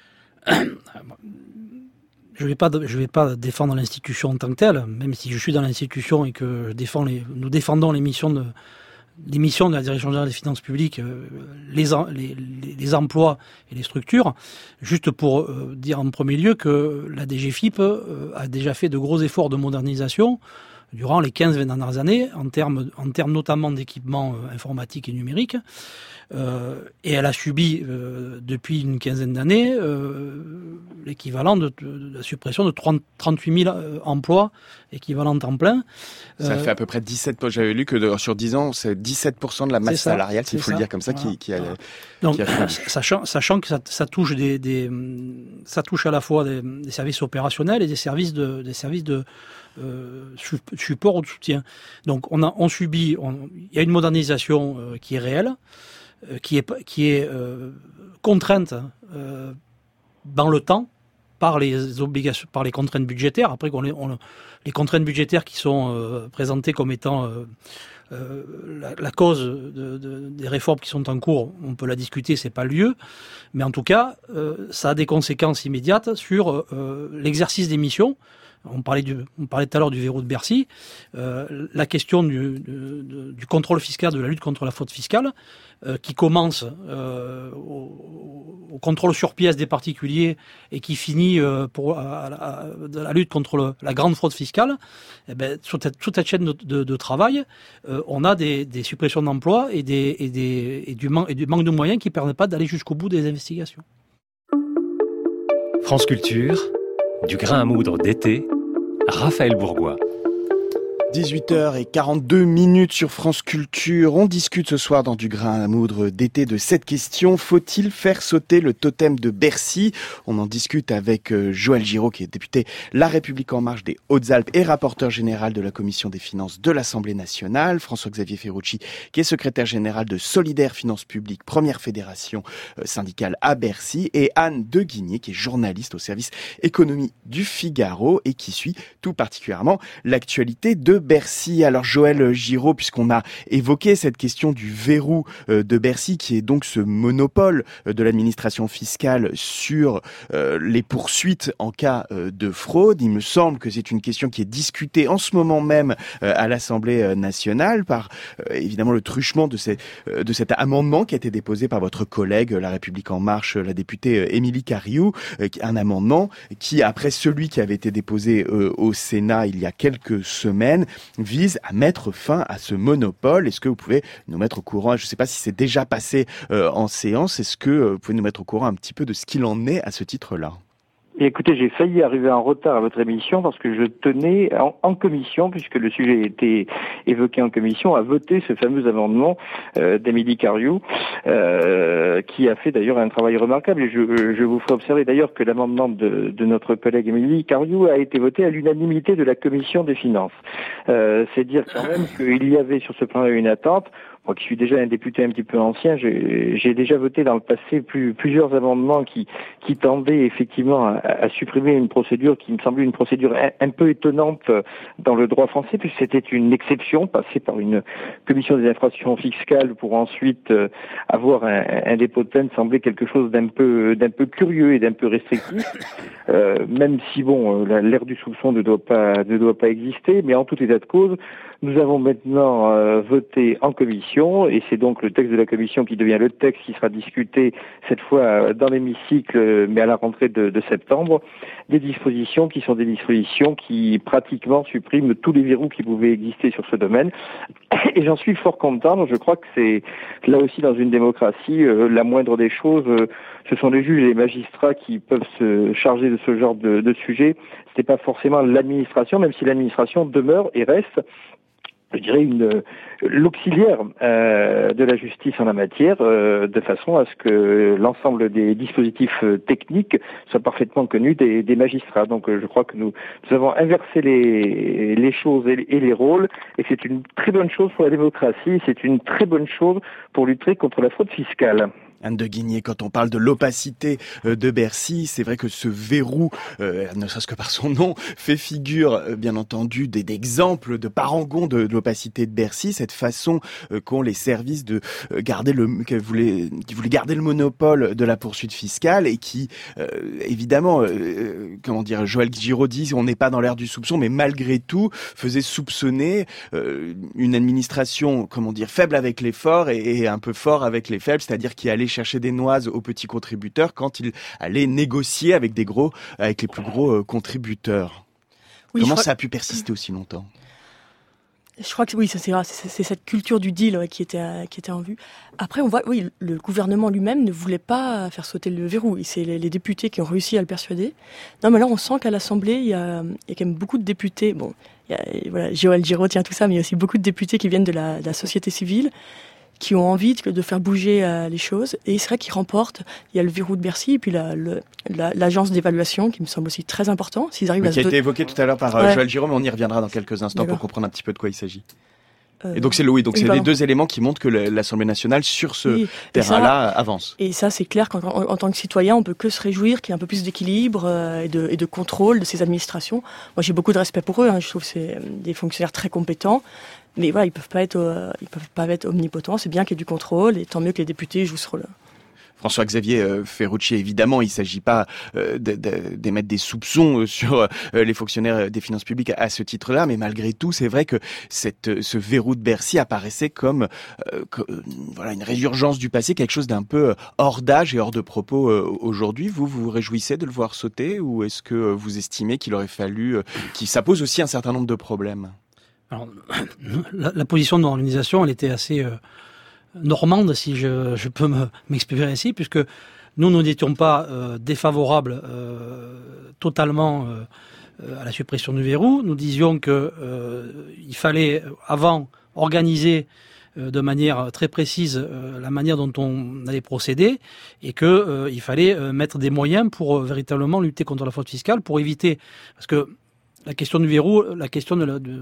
Je vais pas, je vais pas défendre l'institution en tant que telle, même si je suis dans l'institution et que je défends les, nous défendons les missions de, les missions de la Direction générale des finances publiques, les, les, les emplois et les structures. Juste pour euh, dire en premier lieu que la D G F I P euh, a déjà fait de gros efforts de modernisation durant les quinze vingt dernières années, en termes, en termes notamment d'équipements euh, informatiques et numériques. Euh, et elle a subi euh, depuis une quinzaine d'années euh, l'équivalent de, de, de la suppression de trente, trente-huit mille euh, emplois équivalent temps plein. Ça euh, fait à peu près dix-sept pour cent. J'avais lu que de, sur dix ans, c'est dix-sept pour cent de la masse ça, salariale, s'il faut ça. le dire comme ça, voilà. qui, qui a. Donc, qui a sachant, sachant que ça, ça touche des, des, ça touche à la fois des, des services opérationnels et des services de, des services de euh, support ou de soutien. Donc, on a, on subit, il y a une modernisation euh, qui est réelle, euh, qui est, qui est euh, contrainte euh, dans le temps par les obligations, par les contraintes budgétaires. Après, on les, on, les contraintes budgétaires qui sont euh, présentées comme étant euh, euh, la, la cause de, de, des réformes qui sont en cours, on peut la discuter, c'est pas le lieu. Mais en tout cas, euh, ça a des conséquences immédiates sur euh, l'exercice des missions. On parlait, du, on parlait tout à l'heure du verrou de Bercy. Euh, la question du, du, du contrôle fiscal, de la lutte contre la fraude fiscale, euh, qui commence euh, au, au contrôle sur pièces des particuliers et qui finit euh, pour à, à, à la lutte contre le, la grande fraude fiscale. Eh ben, sur toute, toute cette chaîne de, de, de travail, euh, on a des, des suppressions d'emplois et, des, et, des, et, du man, et du manque de moyens qui ne permettent pas d'aller jusqu'au bout des investigations. France Culture. Du grain à moudre d'été, Raphaël Bourgois. dix-huit heures quarante-deux minutes sur France Culture. On discute ce soir dans Du grain à moudre d'été de cette question. Faut-il faire sauter le totem de Bercy ? On en discute avec Joël Giraud, qui est député La République En Marche des Hautes-Alpes et rapporteur général de la Commission des finances de l'Assemblée nationale. François-Xavier Ferrucci, qui est secrétaire général de Solidaires Finances Publiques, première fédération syndicale à Bercy. Et Anne De Guigné, qui est journaliste au service économie du Figaro et qui suit tout particulièrement l'actualité de Bercy. Alors Joël Giraud, puisqu'on a évoqué cette question du verrou de Bercy, qui est donc ce monopole de l'administration fiscale sur euh, les poursuites en cas euh, de fraude, il me semble que c'est une question qui est discutée en ce moment même euh, à l'Assemblée nationale par euh, évidemment le truchement de, ces, euh, de cet amendement qui a été déposé par votre collègue La République En Marche, la députée euh, Émilie Cariou, euh, un amendement qui, après celui qui avait été déposé euh, au Sénat il y a quelques semaines, vise à mettre fin à ce monopole. Est-ce que vous pouvez nous mettre au courant, je ne sais pas si c'est déjà passé euh, en séance, est-ce que euh, vous pouvez nous mettre au courant un petit peu de ce qu'il en est à ce titre-là ? Et écoutez, j'ai failli arriver en retard à votre émission parce que je tenais en, en commission, puisque le sujet a été évoqué en commission, à voter ce fameux amendement euh, d'Émilie Cariou, euh, qui a fait d'ailleurs un travail remarquable. Et je, je vous ferai observer d'ailleurs que l'amendement de, de notre collègue Émilie Cariou a été voté à l'unanimité de la commission des finances. Euh, c'est dire quand même qu'il y avait sur ce plan une attente. Moi qui suis déjà un député un petit peu ancien, j'ai, j'ai déjà voté dans le passé plus, plusieurs amendements qui, qui tendaient effectivement à, à supprimer une procédure qui me semblait une procédure un, un peu étonnante dans le droit français, puisque c'était une exception passée par une commission des infractions fiscales pour ensuite euh, avoir un, un dépôt de peine semblait quelque chose d'un peu, d'un peu curieux et d'un peu restrictif, euh, même si bon, l'ère du soupçon ne doit pas, ne doit pas exister, mais en tout état de cause, nous avons maintenant euh, voté en commission, et c'est donc le texte de la commission qui devient le texte qui sera discuté cette fois dans l'hémicycle, mais à la rentrée de, de septembre, des dispositions qui sont des dispositions qui pratiquement suppriment tous les verrous qui pouvaient exister sur ce domaine. Et j'en suis fort content. Je crois que c'est là aussi dans une démocratie, euh, la moindre des choses, euh, ce sont les juges et les magistrats qui peuvent se charger de ce genre de, de sujet. Ce n'est pas forcément l'administration, même si l'administration demeure et reste, je dirais, une l'auxiliaire euh, de la justice en la matière, euh, de façon à ce que l'ensemble des dispositifs euh, techniques soient parfaitement connus des, des magistrats. Donc euh, je crois que nous, nous avons inversé les, les choses et les, et les rôles, et c'est une très bonne chose pour la démocratie, c'est une très bonne chose pour lutter contre la fraude fiscale. Anne de Guigné, quand on parle de l'opacité de Bercy, c'est vrai que ce verrou, euh, ne serait-ce que par son nom, fait figure, euh, bien entendu, d'exemples, de parangon de, de l'opacité de Bercy, cette façon euh, qu'ont les services de euh, garder le, qui voulaient, qui voulaient garder le monopole de la poursuite fiscale et qui, euh, évidemment, euh, comment dire, Joël Giraud dit, on n'est pas dans l'ère du soupçon, mais malgré tout, faisait soupçonner euh, une administration, comment dire, faible avec les forts et, et un peu fort avec les faibles, c'est-à-dire qui allait chercher des noises aux petits contributeurs quand il allait négocier avec des gros, avec les plus gros euh, contributeurs. Oui, Comment crois... ça a pu persister aussi longtemps ? Je crois que oui, ça, c'est, c'est, c'est cette culture du deal ouais, qui était qui était en vue. Après, on voit, oui, le gouvernement lui-même ne voulait pas faire sauter le verrou. Et c'est les, les députés qui ont réussi à le persuader. Non, mais là, on sent qu'à l'Assemblée, il y a, il y a quand même beaucoup de députés. Bon, il y a, voilà, Joël Giraud tient tout ça, mais il y a aussi beaucoup de députés qui viennent de la, de la société civile, qui ont envie de, de faire bouger euh, les choses. Et c'est vrai qu'ils remportent. Il y a le verrou de Bercy, et puis la, le, la, l'agence d'évaluation, qui me semble aussi très important. S'ils arrivent oui, à qui se a été évoqué tout à l'heure par ouais. Joël Giraud, mais on y reviendra dans quelques instants D'accord. pour comprendre un petit peu de quoi il s'agit. Euh, et donc c'est le oui, donc oui, c'est pardon. les deux éléments qui montrent que l'Assemblée nationale sur ce oui, terrain-là ça, avance. Et ça, c'est clair qu'en en, en tant que citoyen, on peut que se réjouir qu'il y ait un peu plus d'équilibre euh, et, de, et de contrôle de ces administrations. Moi, j'ai beaucoup de respect pour eux. Hein. Je trouve que c'est des fonctionnaires très compétents. Mais voilà, ils peuvent pas être, euh, ils peuvent pas être omnipotents. C'est bien qu'il y ait du contrôle, et tant mieux que les députés jouent ce rôle-là. François-Xavier euh, Ferrucci, évidemment, il ne s'agit pas euh, de, de, d'émettre des soupçons sur euh, les fonctionnaires des finances publiques à, à ce titre-là, mais malgré tout, c'est vrai que cette, ce verrou de Bercy apparaissait comme, euh, comme voilà, une résurgence du passé, quelque chose d'un peu hors d'âge et hors de propos euh, aujourd'hui. Vous, vous vous réjouissez de le voir sauter, ou est-ce que vous estimez qu'il aurait fallu, euh, qu'il ça pose aussi un certain nombre de problèmes ? Alors, la, la position de l'organisation, elle était assez... Euh... normande, si je, je peux me, m'exprimer ainsi, puisque nous, nous n'étions pas euh, défavorables euh, totalement euh, à la suppression du verrou. Nous disions que euh, il fallait avant organiser euh, de manière très précise euh, la manière dont on allait procéder, et que euh, il fallait euh, mettre des moyens pour euh, véritablement lutter contre la fraude fiscale, pour éviter, parce que la question du verrou, la question de, la, de,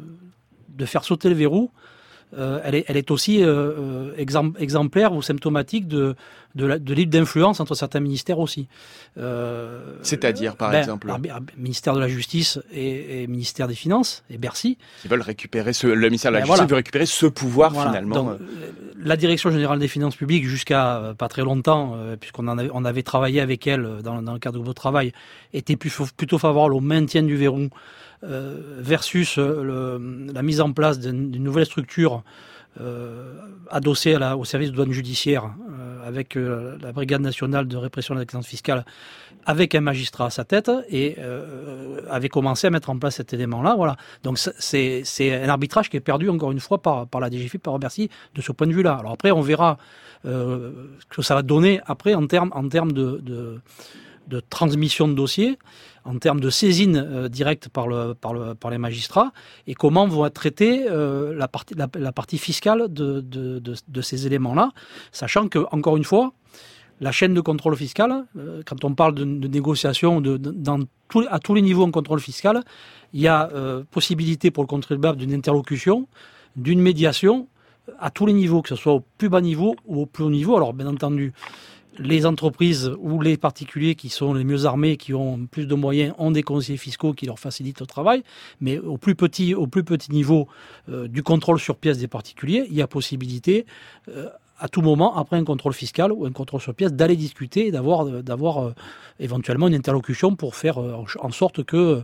de faire sauter le verrou, Euh, elle, est, elle est aussi euh, exemple, exemplaire ou symptomatique de, de, la, de libre d'influence entre certains ministères aussi. Euh, C'est-à-dire, par ben, exemple par, ministère de la Justice et, et ministère des Finances et Bercy. Ils veulent récupérer ce, le ministère de la ben Justice voilà. veut récupérer ce pouvoir voilà. finalement. Donc, la Direction générale des finances publiques, jusqu'à pas très longtemps, euh, puisqu'on en avait, on avait travaillé avec elle dans, dans le cadre de notre travail, était plus, plutôt favorable au maintien du verrou Euh, versus euh, le, la mise en place d'une, d'une nouvelle structure euh, adossée à la, au service de douane judiciaire euh, avec euh, la Brigade nationale de répression de la délinquance fiscale, avec un magistrat à sa tête, et euh, avait commencé à mettre en place cet élément-là. Voilà. Donc c'est, c'est un arbitrage qui est perdu encore une fois par, par la D G F I P, par Bercy, de ce point de vue-là. Alors après, on verra euh, ce que ça va donner après en termes en termes de, de de transmission de dossiers, en termes de saisine euh, directe par, le, par, le, par les magistrats, et comment vont être traitées euh, la, partie, la, la partie fiscale de, de, de, de ces éléments-là, sachant que, encore une fois, la chaîne de contrôle fiscal, euh, quand on parle de, de négociation de, de, dans tout, à tous les niveaux en contrôle fiscal, il y a euh, possibilité pour le contribuable d'une interlocution, d'une médiation, à tous les niveaux, que ce soit au plus bas niveau ou au plus haut niveau. Alors, bien entendu, les entreprises ou les particuliers qui sont les mieux armés, qui ont plus de moyens, ont des conseillers fiscaux qui leur facilitent le travail. Mais au plus petit, au plus petit niveau euh, du contrôle sur pièce des particuliers, il y a possibilité, euh, à tout moment, après un contrôle fiscal ou un contrôle sur pièce, d'aller discuter et d'avoir, d'avoir euh, éventuellement une interlocution pour faire euh, en sorte que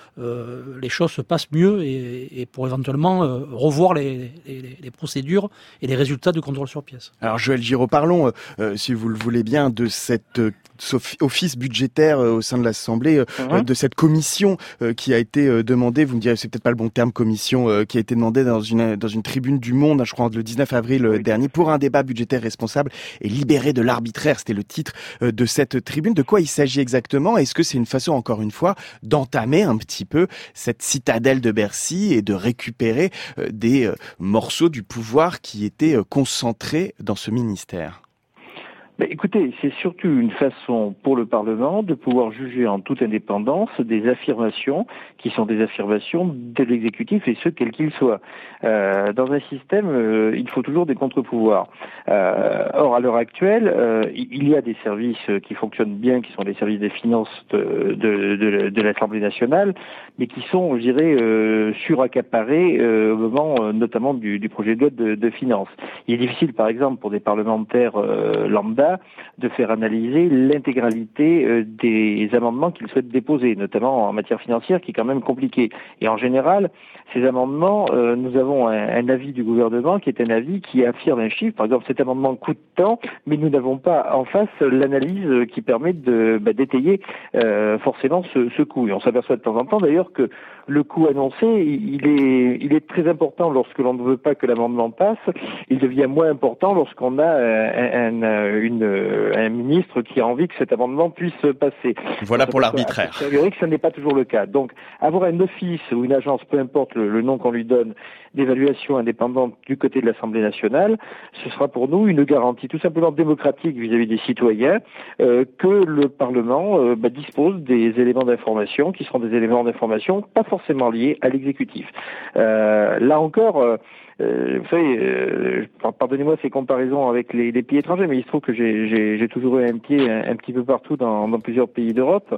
euh, les choses se passent mieux et, et pour éventuellement euh, revoir les, les, les procédures et les résultats du contrôle sur pièce. Alors Joël Giraud, parlons, euh, si vous le voulez bien, de cet euh, office budgétaire euh, au sein de l'Assemblée, euh, mmh. de cette commission euh, qui a été euh, demandée, vous me direz, c'est peut-être pas le bon terme, commission, euh, qui a été demandée dans une, dans une tribune du Monde, je crois le dix-neuf avril oui. dernier, pour un débat budgétaire responsable et libéré de l'arbitraire. C'était le titre euh, de cette tribune. De quoi il s'agit exactement ? Est-ce que c'est une façon, encore une fois, d'entamer un petit peu cette citadelle de Bercy et de récupérer euh, des euh, morceaux du pouvoir qui étaient euh, concentrés dans ce ministère ? Ben, écoutez, c'est surtout une façon pour le Parlement de pouvoir juger en toute indépendance des affirmations qui sont des affirmations de l'exécutif et ce, quel qu'il soit. Euh, dans un système, euh, il faut toujours des contre-pouvoirs. Euh, or, à l'heure actuelle, euh, il y a des services qui fonctionnent bien, qui sont les services des finances de, de, de, de l'Assemblée nationale, mais qui sont, je dirais, euh, suraccaparés euh, au moment euh, notamment du, du projet de loi de, de finances. Il est difficile, par exemple, pour des parlementaires euh, lambda, de faire analyser l'intégralité euh, des amendements qu'ils souhaitent déposer, notamment en matière financière, qui est quand même compliqué. Et en général, ces amendements, euh, nous avons un, un avis du gouvernement qui est un avis qui affirme un chiffre. Par exemple, cet amendement coûte tant, mais nous n'avons pas en face l'analyse qui permet de bah, d'étayer euh, forcément ce, ce coût. Et on s'aperçoit de temps en temps d'ailleurs que le coût annoncé, il est, il est très important lorsque l'on ne veut pas que l'amendement passe. Il devient moins important lorsqu'on a un, un, une un ministre qui a envie que cet amendement puisse passer. Voilà pour l'arbitraire. C'est vrai que ce n'est pas toujours le cas. Donc, avoir un office ou une agence, peu importe le, le nom qu'on lui donne, d'évaluation indépendante du côté de l'Assemblée nationale, ce sera pour nous une garantie tout simplement démocratique vis-à-vis des citoyens euh, que le Parlement euh, bah, dispose des éléments d'information qui seront des éléments d'information pas forcément liés à l'exécutif. Euh, là encore, euh, Euh, vous savez, euh, pardonnez-moi ces comparaisons avec les, les pays étrangers, mais il se trouve que j'ai, j'ai, j'ai toujours eu un pied un, un petit peu partout dans, dans plusieurs pays d'Europe.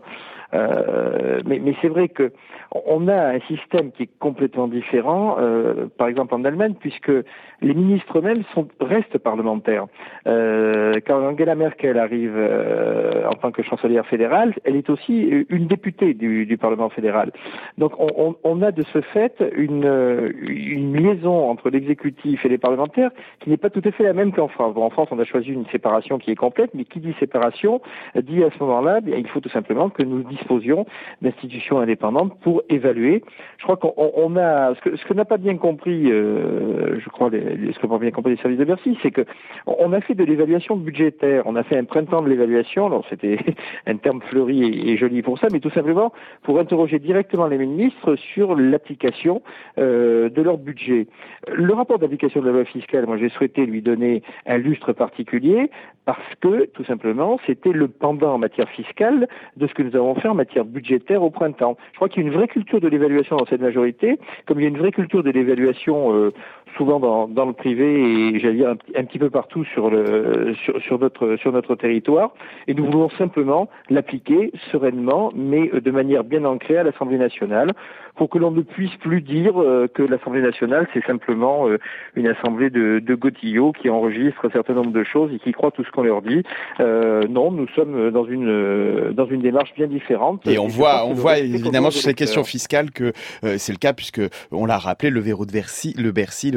Euh, mais, mais c'est vrai que on a un système qui est complètement différent, euh, par exemple en Allemagne, puisque les ministres eux-mêmes sont, restent parlementaires. Euh, quand Angela Merkel arrive euh, en tant que chancelière fédérale, elle est aussi une députée du, du Parlement fédéral. Donc on, on, on a de ce fait une, une liaison entre l'exécutif et les parlementaires qui n'est pas tout à fait la même qu'en France. Bon, en France, on a choisi une séparation qui est complète, mais qui dit séparation dit à ce moment-là, bien, il faut tout simplement que nous disposions d'institutions indépendantes pour évaluer. Je crois qu'on on a ce que ce que n'a pas bien compris, euh, je crois, les, ce que n'a pas bien compris les services de Bercy, c'est que on a fait de l'évaluation budgétaire. On a fait un printemps de l'évaluation. Alors c'était un terme fleuri et, et joli pour ça, mais tout simplement pour interroger directement les ministres sur l'application euh, de leur budget. Le rapport d'application de la loi fiscale, moi j'ai souhaité lui donner un lustre particulier parce que, tout simplement, c'était le pendant en matière fiscale de ce que nous avons fait en matière budgétaire au printemps. Je crois qu'il y a une vraie culture de l'évaluation dans cette majorité, comme il y a une vraie culture de l'évaluation euh, souvent dans, dans le privé et j'allais dire un, un petit peu partout sur, le, sur, sur, notre, sur notre territoire. Et nous voulons simplement l'appliquer sereinement, mais de manière bien ancrée à l'Assemblée nationale, pour que l'on ne puisse plus dire euh, que l'Assemblée nationale, c'est simplement euh, une assemblée de, de Gotillot qui enregistre un certain nombre de choses et qui croit tout ce qu'on leur dit. Euh, non, nous sommes dans une euh, dans une démarche bien différente. Et on et voit, on voit évidemment sur ces questions fiscales que euh, c'est le cas puisque on l'a rappelé, le verrou de Bercy, le Bercy, le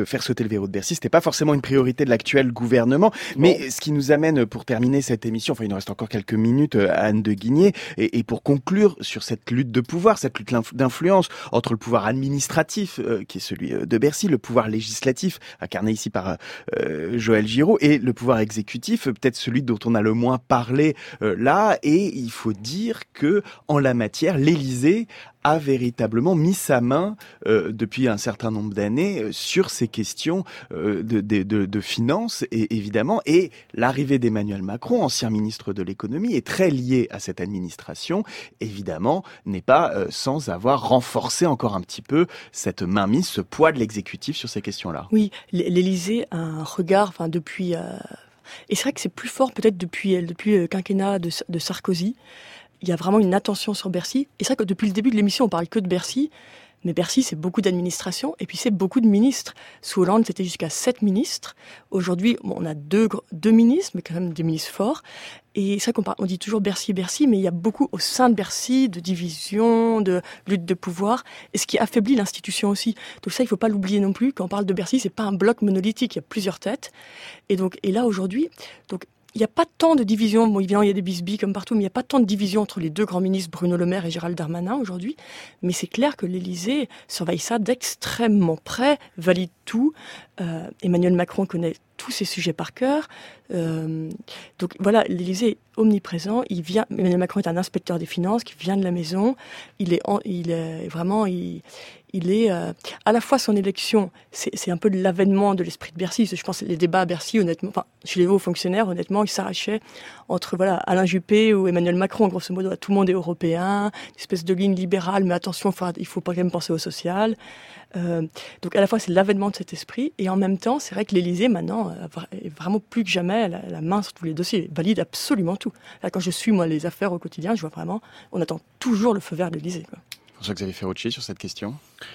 de faire sauter le verrou de Bercy, c'était pas forcément une priorité de l'actuel gouvernement. Mais bon. Ce qui nous amène, pour terminer cette émission, enfin il nous reste encore quelques minutes, à Anne de Guigné, et, et pour conclure sur cette lutte de pouvoir, cette lutte d'influence entre le pouvoir administratif, euh, qui est celui de Bercy, le pouvoir législatif, incarné ici par euh, Joël Giraud, et le pouvoir exécutif, peut-être celui dont on a le moins parlé euh, là. Et il faut dire que en la matière, l'Élysée a véritablement mis sa main euh, depuis un certain nombre d'années euh, sur ces questions euh, de, de, de, de finances, et, évidemment. Et l'arrivée d'Emmanuel Macron, ancien ministre de l'économie, est très liée à cette administration, évidemment, n'est pas euh, sans avoir renforcé encore un petit peu cette mainmise, ce poids de l'exécutif sur ces questions-là. Oui, l'Élysée a un regard, enfin depuis... Euh... Et c'est vrai que c'est plus fort peut-être depuis, depuis le quinquennat de, de Sarkozy. Il y a vraiment une attention sur Bercy. Et c'est vrai que depuis le début de l'émission, on parle que de Bercy. Mais Bercy, c'est beaucoup d'administration et puis c'est beaucoup de ministres. Sous Hollande, c'était jusqu'à sept ministres. Aujourd'hui, bon, on a deux, deux ministres, mais quand même des ministres forts. Et c'est vrai qu'on parle, on dit toujours Bercy, Bercy, mais il y a beaucoup au sein de Bercy de division, de lutte de pouvoir, et ce qui affaiblit l'institution aussi. Donc ça, il ne faut pas l'oublier non plus. Quand on parle de Bercy, c'est pas un bloc monolithique, il y a plusieurs têtes. Et donc, et là aujourd'hui, donc il n'y a pas tant de division. Bon, évidemment, il y a des bisbilles comme partout, mais il n'y a pas tant de division entre les deux grands ministres, Bruno Le Maire et Gérald Darmanin, aujourd'hui. Mais c'est clair que l'Élysée surveille ça d'extrêmement près, valide tout. Euh, Emmanuel Macron connaît tous ces sujets par cœur. Euh, donc voilà, l'Élysée est omniprésent. Il vient, Emmanuel Macron est un inspecteur des finances qui vient de la maison. Il est, en, il est vraiment... Il, Il est euh, à la fois son élection, c'est, c'est un peu l'avènement de l'esprit de Bercy. Je pense que les débats à Bercy, honnêtement, enfin chez les hauts fonctionnaires, honnêtement, ils s'arrachaient entre voilà Alain Juppé ou Emmanuel Macron. Grosso modo, tout le monde est européen, une espèce de ligne libérale, mais attention, il faut, il faut pas quand même penser au social. Euh, donc à la fois c'est l'avènement de cet esprit, et en même temps, c'est vrai que l'Élysée maintenant est vraiment plus que jamais la, la main sur tous les dossiers, valide absolument tout. Là, quand je suis moi les affaires au quotidien, je vois vraiment, on attend toujours le feu vert de l'Élysée, quoi. François-Xavier Ferrucci, sur cette question.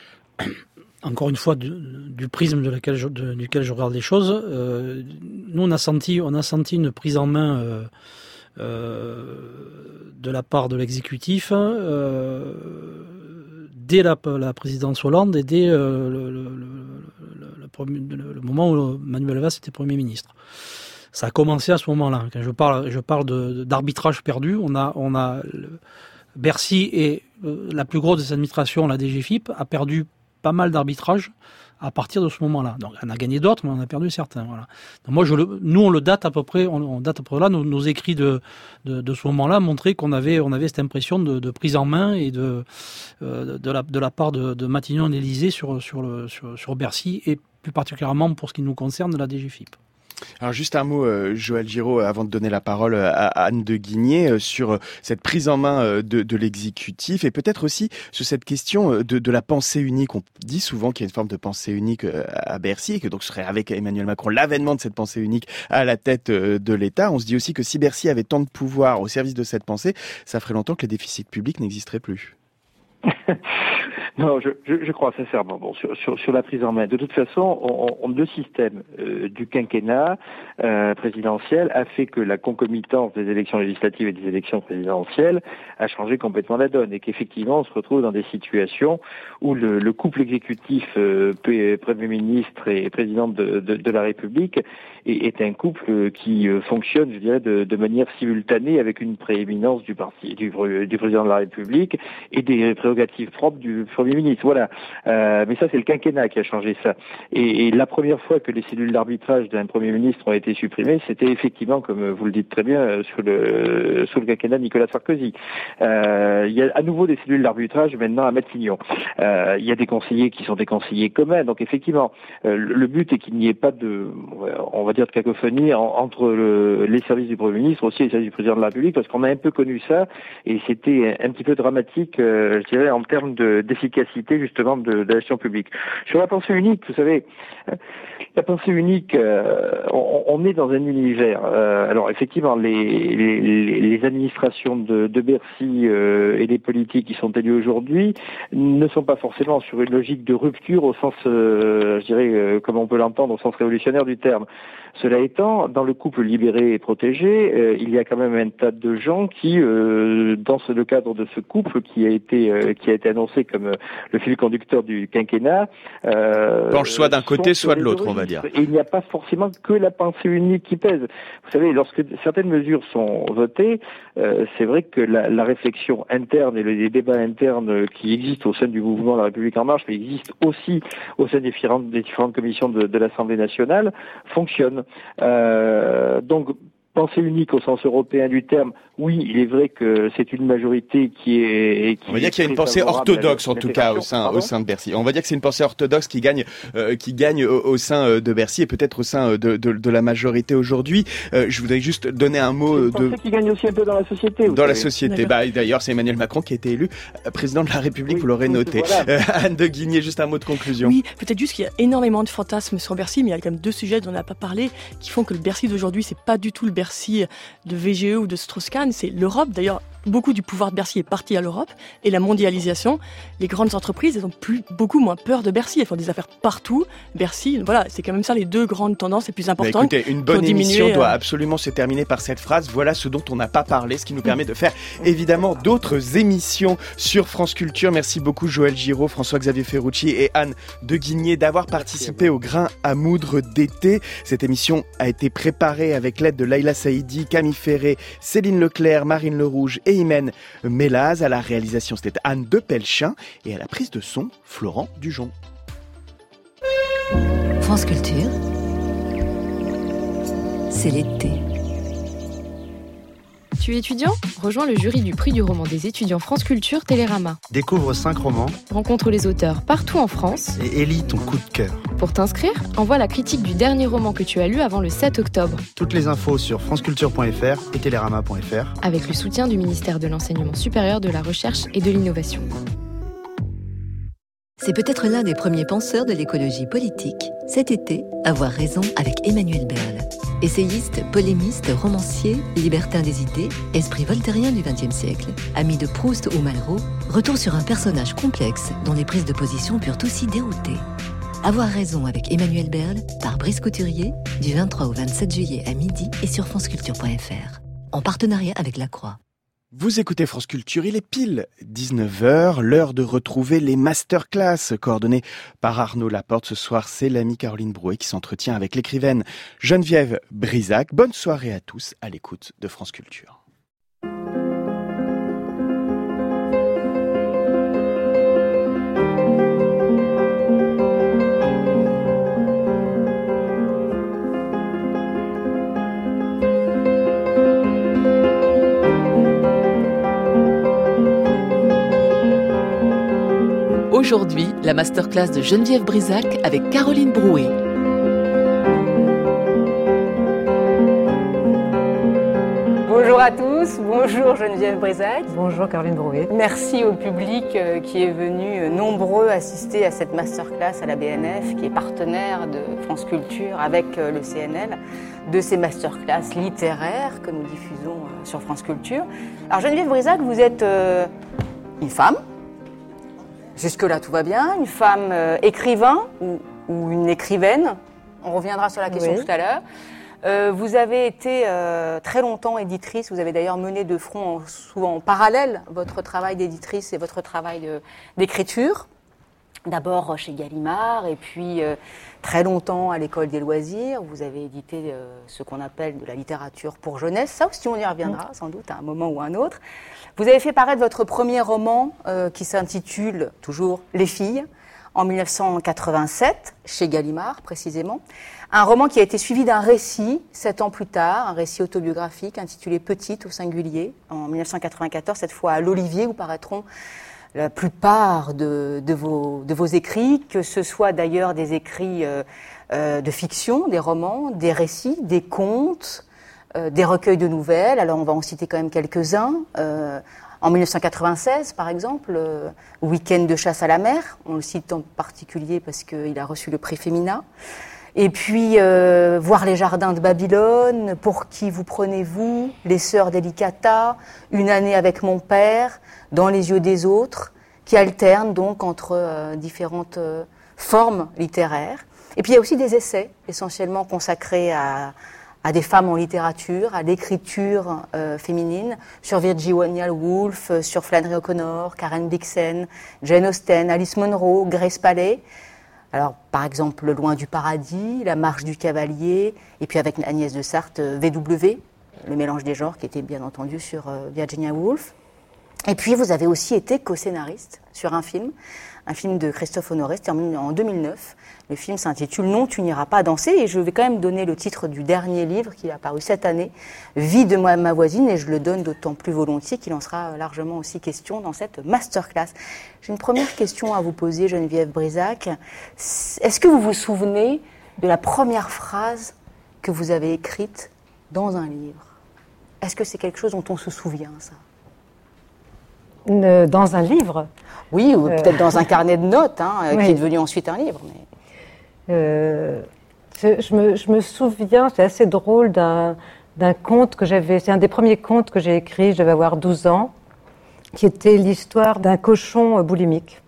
Encore une fois, du, du prisme de laquelle je, de, duquel je regarde les choses, euh, nous on a senti, on a senti une prise en main euh, euh, de la part de l'exécutif euh, dès la, la présidence Hollande et dès euh, le, le, le, le, premier, le, le moment où Manuel Valls était Premier ministre. Ça a commencé à ce moment-là. Quand je parle, je parle de, d'arbitrage perdu, on a, on a le, Bercy et euh, la plus grosse des administrations, la D G F I P, a perdu pas mal d'arbitrages à partir de ce moment-là. Donc, on a gagné d'autres, mais on a perdu certains. Voilà. Donc, moi, je le, nous, on le date à peu près, on, on date à peu près là. Nos, nos écrits de, de, de ce moment-là montraient qu'on avait, on avait cette impression de, de prise en main et de, euh, de la, de la part de, de Matignon et l'Élysée sur, sur le, sur, sur Bercy et plus particulièrement pour ce qui nous concerne de la D G F I P. Alors juste un mot, euh, Joël Giraud, avant de donner la parole à, à Anne de Guigné, euh, sur euh, cette prise en main euh, de, de l'exécutif, et peut-être aussi sur cette question euh, de, de la pensée unique. On dit souvent qu'il y a une forme de pensée unique euh, à Bercy, et que donc ce serait avec Emmanuel Macron l'avènement de cette pensée unique à la tête euh, de l'État. On se dit aussi que si Bercy avait tant de pouvoir au service de cette pensée, ça ferait longtemps que les déficits publics n'existeraient plus. Non, je, je, je crois sincèrement. Bon, sur, sur, sur la prise en main. De toute façon, on, on, le système euh, du quinquennat euh, présidentiel a fait que la concomitance des élections législatives et des élections présidentielles a changé complètement la donne, et qu'effectivement, on se retrouve dans des situations où le, le couple exécutif euh, Premier ministre et président de, de, de la République est, est un couple qui euh, fonctionne, je dirais, de, de manière simultanée, avec une prééminence du parti du, du président de la République et des prérogatives propres du Premier ministre. Voilà. Euh, mais ça, c'est le quinquennat qui a changé ça. Et, et la première fois que les cellules d'arbitrage d'un Premier ministre ont été supprimées, c'était effectivement, comme vous le dites très bien, sous le, sous le quinquennat de Nicolas Sarkozy. Euh, il y a à nouveau des cellules d'arbitrage maintenant à Matignon. Euh, il y a des conseillers qui sont des conseillers communs. Donc effectivement, euh, le but est qu'il n'y ait pas de, on va dire, de cacophonie en, entre le, les services du Premier ministre, aussi les services du président de la République, parce qu'on a un peu connu ça, et c'était un petit peu dramatique, euh, je dirais, en termes de, d'efficacité justement de, de la gestion publique. Sur la pensée unique, vous savez, la pensée unique, euh, on, on est dans un univers. Euh, alors effectivement, les, les, les administrations de, de Bercy euh, et les politiques qui sont élus aujourd'hui ne sont pas forcément sur une logique de rupture au sens, euh, je dirais, euh, comme on peut l'entendre, au sens révolutionnaire du terme. Cela étant, dans le couple libéré et protégé, euh, il y a quand même un tas de gens qui, euh, dans ce, le cadre de ce couple qui a été euh, qui a été annoncé comme euh, le fil conducteur du quinquennat, euh, penche soit d'un côté, soit de l'autre, on va dire. Et il n'y a pas forcément que la pensée unique qui pèse. Vous savez, lorsque certaines mesures sont votées, euh, c'est vrai que la, la réflexion interne et les débats internes qui existent au sein du mouvement La République En Marche, mais existent aussi au sein des différentes, des différentes commissions de, de l'Assemblée nationale, fonctionnent. Euh, donc, pensée unique au sens européen du terme, oui, il est vrai que c'est une majorité qui est... Qui on va dire qu'il y a une pensée orthodoxe, en tout cas, au sein, au sein de Bercy. On va dire que c'est une pensée orthodoxe qui gagne, euh, qui gagne au, au sein de Bercy et peut-être au sein de, de, de la majorité aujourd'hui. Euh, je voudrais juste donner un mot c'est une de... pensée qui gagne aussi un peu dans la société. Dans savez. la société. Bah, d'ailleurs, c'est Emmanuel Macron qui a été élu président de la République, oui, vous l'aurez oui, noté. Voilà. Euh, Anne de Guigné, juste un mot de conclusion. Oui, peut-être juste qu'il y a énormément de fantasmes sur Bercy, mais il y a quand même deux sujets dont on n'a pas parlé, qui font que le Bercy d'aujourd'hui, c'est pas du tout le Bercy de V G E ou de Strauss-Kahn, c'est l'Europe. D'ailleurs, beaucoup du pouvoir de Bercy est parti à l'Europe et la mondialisation. Les grandes entreprises, elles ont plus, beaucoup moins peur de Bercy. Elles font des affaires partout. Bercy, voilà, c'est quand même ça les deux grandes tendances les plus importantes. Bah écoutez, une bonne émission doit absolument se terminer par cette phrase. Voilà ce dont on n'a pas parlé, ce qui nous permet de faire évidemment d'autres émissions sur France Culture. Merci beaucoup Joël Giraud, François-Xavier Ferrucci et Anne de Guigné d'avoir participé au Grain à moudre d'été. Cette émission a été préparée avec l'aide de Laïla Saïdi, Camille Ferré, Céline Leclerc, Marine Lerouge et Imen Mélaz. À la réalisation, c'était Anne de Pelchin et à la prise de son, Florent Dujon. France Culture, c'est l'été. Tu es étudiant ? Rejoins le jury du prix du roman des étudiants France Culture Télérama. Découvre cinq romans. Rencontre les auteurs partout en France. Et élis ton coup de cœur. Pour t'inscrire, envoie la critique du dernier roman que tu as lu avant le sept octobre. Toutes les infos sur franceculture point f r et télérama point f r. Avec le soutien du ministère de l'Enseignement supérieur, de la Recherche et de l'Innovation. C'est peut-être l'un des premiers penseurs de l'écologie politique. Cet été, Avoir raison avec Emmanuel Berle. Essayiste, polémiste, romancier, libertin des idées, esprit voltairien du vingtième siècle, ami de Proust ou Malraux, retour sur un personnage complexe dont les prises de position purent aussi dérouter. Avoir raison avec Emmanuel Berle par Brice Couturier du vingt-trois au vingt-sept juillet à midi et sur franceculture point f r. En partenariat avec La Croix. Vous écoutez France Culture, il est pile dix-neuf heures, l'heure de retrouver les masterclass coordonnées par Arnaud Laporte. Ce soir, c'est l'amie Caroline Brouet qui s'entretient avec l'écrivaine Geneviève Brisac. Bonne soirée à tous à l'écoute de France Culture. Aujourd'hui, la masterclass de Geneviève Brisac avec Caroline Brouet. Bonjour à tous, bonjour Geneviève Brisac. Bonjour Caroline Brouet. Merci au public qui est venu nombreux assister à cette masterclass à la B N F, qui est partenaire de France Culture avec le C N L, de ces masterclass littéraires que nous diffusons sur France Culture. Alors Geneviève Brisac, vous êtes une femme. Jusque-là, tout va bien. Une femme euh, écrivain ou, ou une écrivaine. On reviendra sur la question oui. tout à l'heure. Euh, vous avez été euh, très longtemps éditrice. Vous avez d'ailleurs mené de front, en, souvent en parallèle, votre travail d'éditrice et votre travail de, d'écriture. D'abord chez Gallimard et puis euh, très longtemps à l'École des loisirs. Vous avez édité euh, ce qu'on appelle de la littérature pour jeunesse. Ça aussi, on y reviendra sans doute à un moment ou à un autre. Vous avez fait paraître votre premier roman euh, qui s'intitule toujours « Les filles » en dix-neuf cent quatre-vingt-sept, chez Gallimard précisément. Un roman qui a été suivi d'un récit, sept ans plus tard, un récit autobiographique intitulé « Petite » au singulier, en dix-neuf cent quatre-vingt-quatorze, cette fois à l'Olivier, où paraîtront la plupart de, de, vos, de vos écrits, que ce soit d'ailleurs des écrits euh, euh, de fiction, des romans, des récits, des contes, euh, des recueils de nouvelles. Alors on va en citer quand même quelques-uns. Euh, en dix-neuf cent quatre-vingt-seize, par exemple, euh, Week-end de chasse à la mer, on le cite en particulier parce qu'il a reçu le prix Femina. Et puis, euh, Voir les jardins de Babylone, Pour qui vous prenez-vous, Les sœurs Delicata, Une année avec mon père, Dans les yeux des autres, qui alternent donc entre euh, différentes euh, formes littéraires. Et puis il y a aussi des essais, essentiellement consacrés à, à des femmes en littérature, à l'écriture euh, féminine, sur Virginia Woolf, sur Flannery O'Connor, Karen Blixen, Jane Austen, Alice Munro, Grace Paley. Alors, par exemple, Le Loin du Paradis, La Marche du Cavalier, et puis avec Agnès de Sarthe, V W, Le mélange des genres, qui était bien entendu sur euh, Virginia Woolf. Et puis, vous avez aussi été co-scénariste sur un film, un film de Christophe Honoré, c'était en deux mille neuf. Le film s'intitule « Non, tu n'iras pas danser » et je vais quand même donner le titre du dernier livre qui est apparu cette année, « Vie de moi, ma voisine » et je le donne d'autant plus volontiers qu'il en sera largement aussi question dans cette masterclass. J'ai une première question à vous poser, Geneviève Brisac. Est-ce que vous vous souvenez de la première phrase que vous avez écrite dans un livre? Est-ce que c'est quelque chose dont on se souvient, ça? Dans un livre? Oui, ou euh... peut-être dans un carnet de notes, hein, oui. qui est devenu ensuite un livre. Mais... Euh, je, je, me, je me souviens, c'est assez drôle, d'un, d'un conte que j'avais, c'est un des premiers contes que j'ai écrit, je devais avoir douze ans, qui était l'histoire d'un cochon boulimique,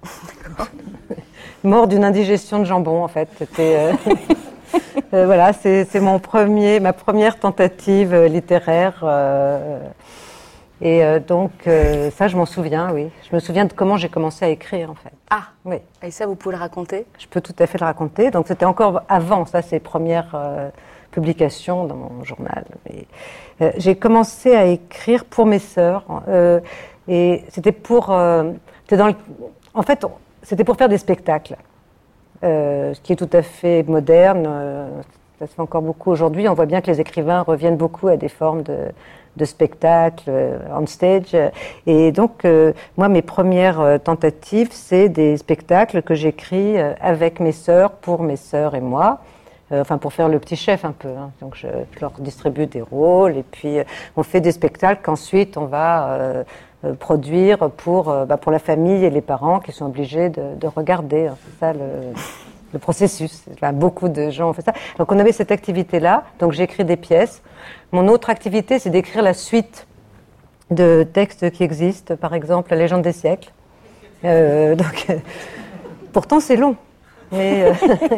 mort d'une indigestion de jambon, en fait. C'était, euh, euh, voilà, c'est, c'est mon premier, ma première tentative littéraire. Euh, Et euh, donc, euh, ça, je m'en souviens, oui. Je me souviens de comment j'ai commencé à écrire, en fait. Ah, oui. Et ça, vous pouvez le raconter? Je peux tout à fait le raconter. Donc, c'était encore avant, ça, ces premières euh, publications dans mon journal. Et, euh, j'ai commencé à écrire pour mes sœurs. Euh, et c'était pour... Euh, c'était dans le, en fait, c'était pour faire des spectacles. Euh, ce qui est tout à fait moderne. Euh, ça se fait encore beaucoup aujourd'hui. On voit bien que les écrivains reviennent beaucoup à des formes de... de spectacles euh, on stage. Et donc, euh, moi, mes premières euh, tentatives, c'est des spectacles que j'écris euh, avec mes sœurs, pour mes sœurs et moi, euh, enfin, pour faire le petit chef un peu. Hein. Donc, je, je leur distribue des rôles, et puis euh, on fait des spectacles qu'ensuite on va euh, euh, produire pour, euh, bah, pour la famille et les parents qui sont obligés de, de regarder. Hein. C'est ça le... le processus. Enfin, beaucoup de gens ont fait ça. Donc on avait cette activité-là, donc j'écris des pièces. Mon autre activité, c'est d'écrire la suite de textes qui existent, par exemple La Légende des siècles. Euh, donc, euh, pourtant c'est long. Mais, euh,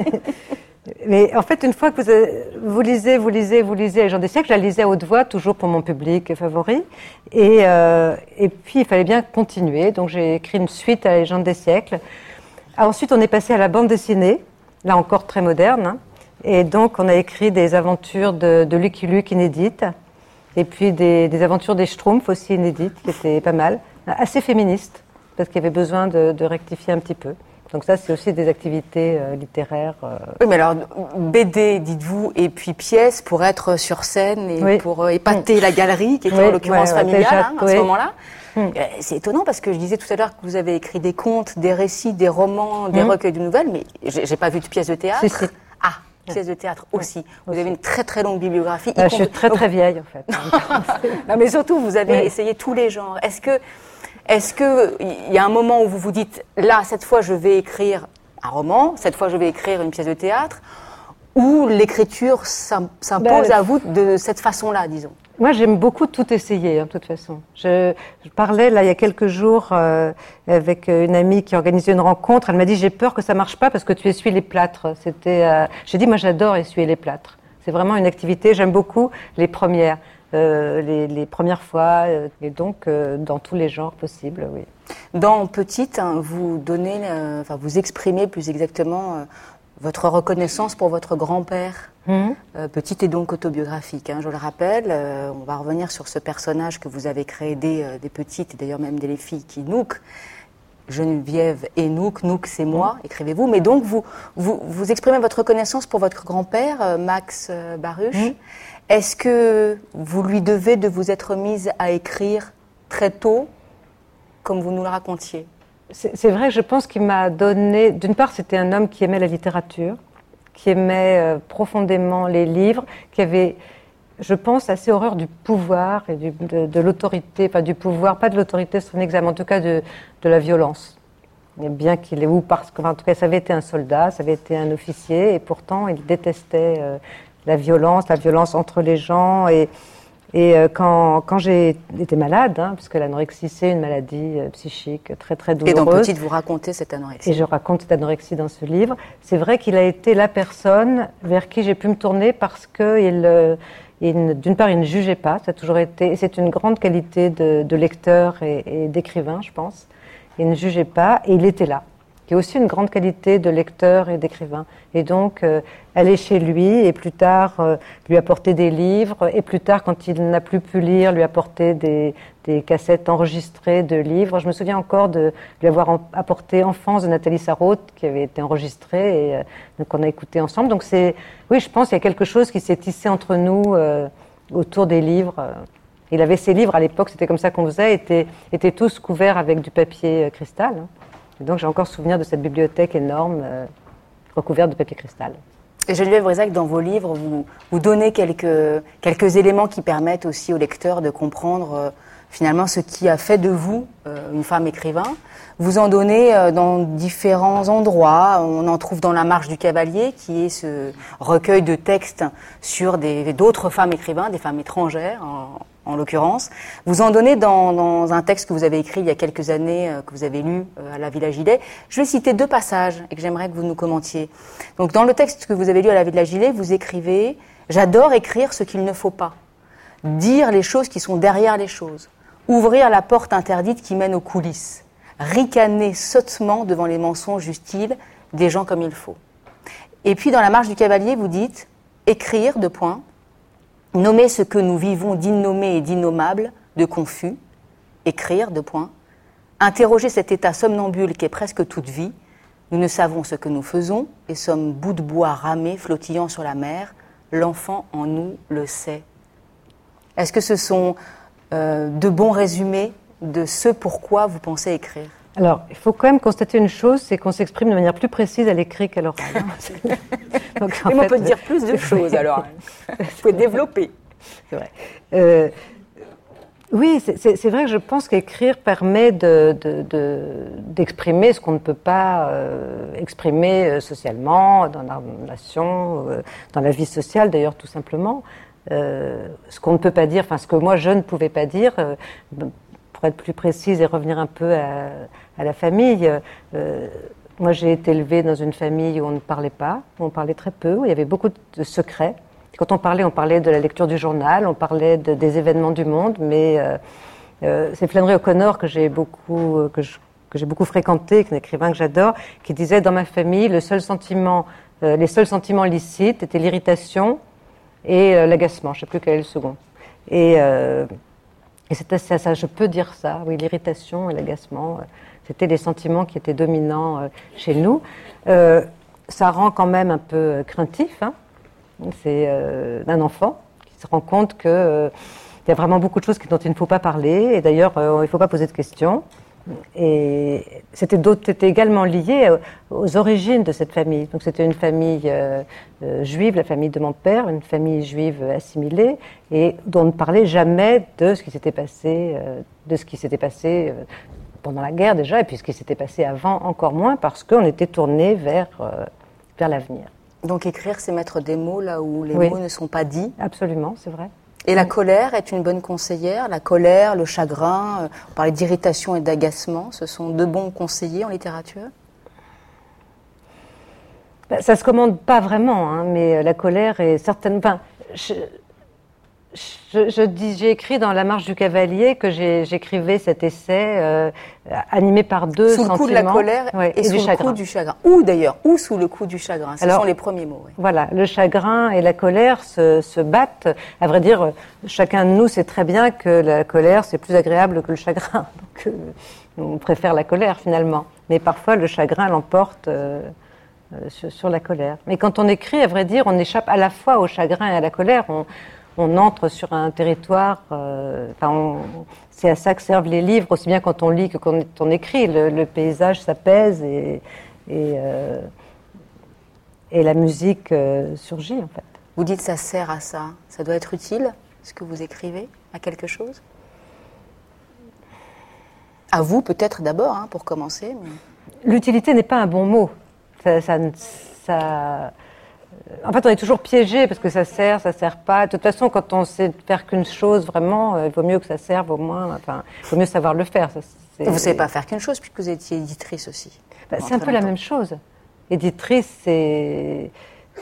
mais en fait, une fois que vous, avez, vous lisez, vous lisez, vous lisez La Légende des siècles, je la lisais à haute voix, toujours pour mon public favori. Et, euh, et puis il fallait bien continuer, donc j'ai écrit une suite à La Légende des siècles. Ensuite, on est passé à la bande dessinée, là encore très moderne. Hein. Et donc, on a écrit des aventures de, de Lucky Luke inédites, et puis des, des aventures des Schtroumpfs aussi inédites, qui étaient pas mal, assez féministes, parce qu'il y avait besoin de, de rectifier un petit peu. Donc ça, c'est aussi des activités euh, littéraires. Euh... Oui, mais alors, B D, dites-vous, et puis pièces pour être sur scène et oui. pour euh, épater mmh. la galerie, qui était oui, en l'occurrence ouais, familiale déjà, hein, à oui. ce moment-là. Hum. C'est étonnant parce que je disais tout à l'heure que vous avez écrit des contes, des récits, des romans, des hum. recueils de nouvelles, mais j'ai, j'ai pas vu de pièces de théâtre. Si, si. Ah, pièces de théâtre aussi. Vous aussi. avez une très très longue bibliographie. Euh, je suis très très vieille en fait. Non, mais surtout, vous avez oui. essayé tous les genres. Est-ce que, est-ce que il y a un moment où vous vous dites, là, cette fois, je vais écrire un roman, cette fois, je vais écrire une pièce de théâtre, ou l'écriture s'impose ben, à vous de cette façon-là, disons? Moi, j'aime beaucoup tout essayer, hein, de toute façon. Je, je parlais, là, il y a quelques jours, euh, avec une amie qui organisait une rencontre. Elle m'a dit, j'ai peur que ça marche pas parce que tu essuies les plâtres. C'était, euh... j'ai dit, moi, j'adore essuyer les plâtres. C'est vraiment une activité, j'aime beaucoup les premières, euh, les, les premières fois, euh, et donc, euh, dans tous les genres possibles, oui. Dans Petite, hein, vous donnez, euh, enfin, vous exprimez plus exactement, euh, votre reconnaissance pour votre grand-père. Mmh. Euh, Petite est donc autobiographique, hein, je le rappelle. Euh, on va revenir sur ce personnage que vous avez créé dès, euh, des petites, et d'ailleurs même dès les filles qui Nouk. Geneviève et Nouk, Nouk c'est moi, mmh. écrivez-vous. Mais donc vous, vous, vous exprimez votre reconnaissance pour votre grand-père, euh, Max euh, Baruch. Mmh. Est-ce que vous lui devez de vous être mise à écrire très tôt, comme vous nous le racontiez? C'est, c'est vrai, je pense qu'il m'a donné... D'une part, c'était un homme qui aimait la littérature, qui aimait euh, profondément les livres, qui avait, je pense, assez horreur du pouvoir et du, de, de l'autorité, pas du pouvoir, pas de l'autorité sur un examen, en tout cas de, de la violence. Et bien qu'il est où, parce que, en tout cas, ça avait été un soldat, ça avait été un officier, et pourtant, il détestait euh, la violence, la violence entre les gens, et... Et euh, quand, quand j'ai été malade, hein, puisque l'anorexie c'est une maladie euh, psychique très très douloureuse. Et dans Petite, vous racontez cette anorexie. Et je raconte cette anorexie dans ce livre. C'est vrai qu'il a été la personne vers qui j'ai pu me tourner parce que il, euh, il, d'une part, il ne jugeait pas. Ça a toujours été. C'est une grande qualité de, de lecteur et, et d'écrivain, je pense. Il ne jugeait pas et il était là. Qui est aussi une grande qualité de lecteur et d'écrivain. Et donc, euh, aller chez lui et plus tard euh, lui apporter des livres et plus tard, quand il n'a plus pu lire, lui apporter des, des cassettes enregistrées de livres. Je me souviens encore de lui avoir en, apporté Enfance de Nathalie Sarraute qui avait été enregistrée et euh, donc on a écouté ensemble. Donc c'est, oui, je pense qu'il y a quelque chose qui s'est tissé entre nous euh, autour des livres. Il avait ses livres à l'époque, c'était comme ça qu'on faisait, étaient, étaient tous couverts avec du papier euh, cristal. Hein. Et donc j'ai encore souvenir de cette bibliothèque énorme euh, recouverte de papier cristal. Et Geneviève Brisac, dans vos livres, vous, vous donnez quelques, quelques éléments qui permettent aussi au lecteur de comprendre euh, finalement ce qui a fait de vous euh, une femme écrivain. Vous en donnez euh, dans différents endroits. On en trouve dans La Marche du Cavalier, qui est ce recueil de textes sur des, d'autres femmes écrivains, des femmes étrangères en, en l'occurrence. Vous en donnez dans, dans un texte que vous avez écrit il y a quelques années, euh, que vous avez lu euh, à la Villa Gilet. Je vais citer deux passages et que j'aimerais que vous nous commentiez. Donc, dans le texte que vous avez lu à la Villa Gilet, vous écrivez « J'adore écrire ce qu'il ne faut pas. Dire les choses qui sont derrière les choses. Ouvrir la porte interdite qui mène aux coulisses. Ricaner sottement devant les mensonges hostiles des gens comme il faut. » Et puis, dans La Marche du Cavalier, vous dites « Écrire, deux points. Nommer ce que nous vivons d'innommé et d'innommable, de confus. Écrire, deux points. Interroger cet état somnambule qui est presque toute vie. Nous ne savons ce que nous faisons et sommes bout de bois ramés, flottillant sur la mer. L'enfant en nous le sait. » Est-ce que ce sont euh, de bons résumés de ce pourquoi vous pensez écrire ? Alors, il faut quand même constater une chose, c'est qu'on s'exprime de manière plus précise à l'écrit qu'à l'oral. Hein. Donc, Mais fait, on peut dire plus de choses à l'oral. Vous pouvez développer. C'est vrai. Euh, oui, c'est, c'est, c'est vrai que je pense qu'écrire permet de, de, de, d'exprimer ce qu'on ne peut pas euh, exprimer socialement, dans la nation, euh, dans la vie sociale d'ailleurs, tout simplement. Euh, ce qu'on ne peut pas dire, enfin ce que moi je ne pouvais pas dire, euh, pour être plus précise et revenir un peu à, à la famille, euh, moi j'ai été élevée dans une famille où on ne parlait pas, où on parlait très peu, où il y avait beaucoup de secrets. Quand on parlait, on parlait de la lecture du journal, on parlait de, des événements du monde, mais euh, euh, c'est Flannery O'Connor que j'ai beaucoup, que, je, que j'ai beaucoup fréquenté, qui est un écrivain que j'adore, qui disait dans ma famille, le seul sentiment, euh, les seuls sentiments licites étaient l'irritation et euh, l'agacement, je ne sais plus quel est le second. Et, euh, et c'était ça, ça, je peux dire ça, oui, l'irritation et l'agacement, euh, c'était les sentiments qui étaient dominants euh, chez nous. Euh, ça rend quand même un peu craintif, hein. C'est euh, un enfant qui se rend compte qu'il euh, y a vraiment beaucoup de choses dont il ne faut pas parler, et d'ailleurs euh, il ne faut pas poser de questions. Et c'était, d'autres, c'était également lié aux origines de cette famille. Donc c'était une famille euh, euh, juive, la famille de mon père, une famille juive assimilée, et dont on ne parlait jamais de ce qui s'était passé, euh, de ce qui s'était passé euh, pendant la guerre déjà, et puis ce qui s'était passé avant encore moins, parce qu'on était tourné vers, euh, vers l'avenir. Donc écrire, c'est mettre des mots là où les oui. mots ne sont pas dits. Absolument, c'est vrai. Et la colère est une bonne conseillère. La colère, le chagrin, euh, on parlait d'irritation et d'agacement. Ce sont deux bons conseillers en littérature. Ben, ça se commande pas vraiment, hein, mais la colère est certainement... Enfin, je, je, je dis, j'ai écrit dans La Marche du Cavalier que j'ai, j'écrivais cet essai euh, animé par deux sentiments. Sous le coup de la colère ouais, et, et sous le chagrin. coup du chagrin. Ou d'ailleurs, ou sous le coup du chagrin. Ce Alors, sont les premiers mots. Oui. Voilà, le chagrin et la colère se, se battent. À vrai dire, chacun de nous sait très bien que la colère, c'est plus agréable que le chagrin. Donc, euh, on préfère la colère finalement. Mais parfois, le chagrin l'emporte euh, euh, sur, sur la colère. Mais quand on écrit, à vrai dire, on échappe à la fois au chagrin et à la colère. On, On entre sur un territoire, euh, enfin on, c'est à ça que servent les livres, aussi bien quand on lit que quand on écrit. Le, le paysage s'apaise et, et, euh, et la musique euh, surgit en fait. Vous dites ça sert à ça, ça doit être utile, ce que vous écrivez, à quelque chose ? À vous peut-être d'abord, hein, pour commencer. Mais... L'utilité n'est pas un bon mot. Ça, ça, ça, En fait, on est toujours piégé parce que ça sert, ça sert pas. De toute façon, quand on sait faire qu'une chose, vraiment, euh, il vaut mieux que ça serve au moins. Enfin, il vaut mieux savoir le faire. Ça, c'est... Vous ne savez pas faire qu'une chose puisque vous étiez éditrice aussi. Bah, c'est un peu la même chose. Éditrice, c'est...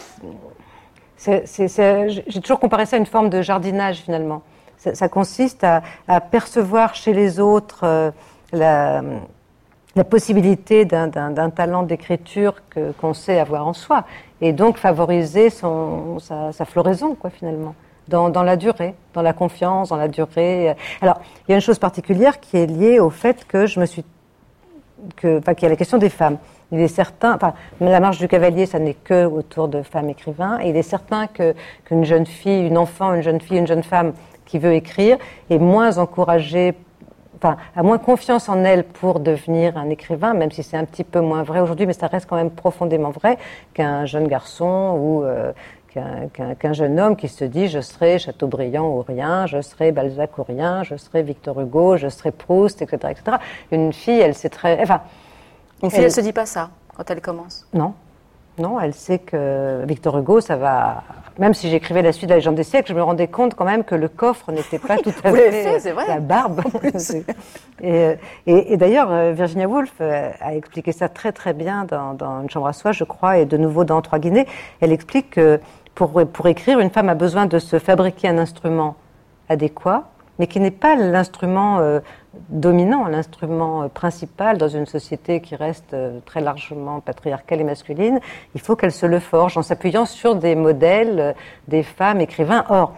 c'est, c'est, c'est... J'ai toujours comparé ça à une forme de jardinage finalement. Ça, ça consiste à, à percevoir chez les autres euh, la... la possibilité d'un, d'un, d'un talent d'écriture que, qu'on sait avoir en soi, et donc favoriser son, sa, sa floraison, quoi, finalement, dans, dans la durée, dans la confiance, dans la durée. Alors, il y a une chose particulière qui est liée au fait que je me suis... Que, enfin, qu'il y a la question des femmes. Il est certain... Enfin, la marche du cavalier, ça n'est que autour de femmes écrivains, et il est certain que, qu'une jeune fille, une enfant, une jeune fille, une jeune femme qui veut écrire est moins encouragée, enfin, a moins confiance en elle pour devenir un écrivain, même si c'est un petit peu moins vrai aujourd'hui, mais ça reste quand même profondément vrai qu'un jeune garçon ou euh, qu'un, qu'un, qu'un jeune homme qui se dit « je serai Chateaubriand ou rien, je serai Balzac ou rien, je serai Victor Hugo, je serai Proust, et cetera et cetera » Une fille, elle sait très... Enfin, Une fille, elle ne se dit pas ça quand elle commence. Non. Non, elle sait que Victor Hugo, ça va... Même si j'écrivais la suite de la légende des siècles, je me rendais compte quand même que le coffre n'était pas tout à fait fait, c'est vrai. La barbe. et, et, et d'ailleurs, Virginia Woolf a expliqué ça très très bien dans, dans Une chambre à soi, je crois, et de nouveau dans Trois Guinées. Elle explique que pour, pour écrire, une femme a besoin de se fabriquer un instrument adéquat, mais qui n'est pas l'instrument euh, dominant, l'instrument euh, principal dans une société qui reste euh, très largement patriarcale et masculine. Il faut qu'elle se le forge en s'appuyant sur des modèles, euh, des femmes écrivains. Or,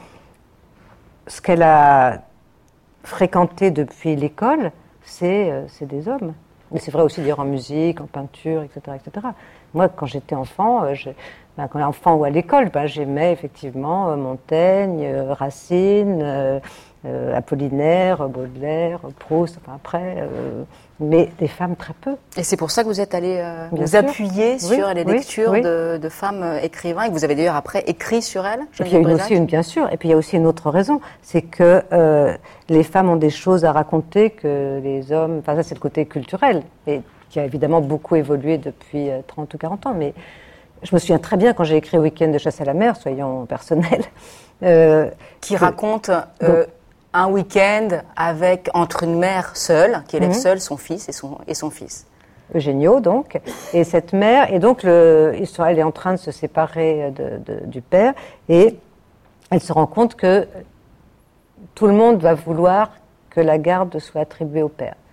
ce qu'elle a fréquenté depuis l'école, c'est, euh, c'est des hommes. Mais c'est vrai aussi d'ailleurs en musique, en peinture, et cetera, et cetera. Moi, quand j'étais enfant, euh, je, ben, quand enfant ou à l'école, ben, j'aimais effectivement euh, Montaigne, euh, Racine, euh, euh, Apollinaire, Baudelaire, Proust, enfin après, euh, mais des femmes très peu. Et c'est pour ça que vous êtes allé euh, vous sûr. appuyer oui, sur les oui, lectures oui. De, de femmes écrivains, et que vous avez d'ailleurs après écrit sur elles. Et puis il y a une aussi une, bien sûr, et puis il y a aussi une autre raison, c'est que euh, les femmes ont des choses à raconter que les hommes. Enfin ça c'est le côté culturel, et qui a évidemment beaucoup évolué depuis trente ou quarante ans, mais je me souviens très bien quand j'ai écrit Week-end de chasse à la mer, soyons personnels, euh, qui que, raconte euh, un week-end avec entre une mère seule qui élève mm-hmm. seule son fils et son et son fils. Eugenio donc, et cette mère, et donc le, elle est en train de se séparer de, de, du père, et elle se rend compte que tout le monde va vouloir que la garde soit attribuée au père.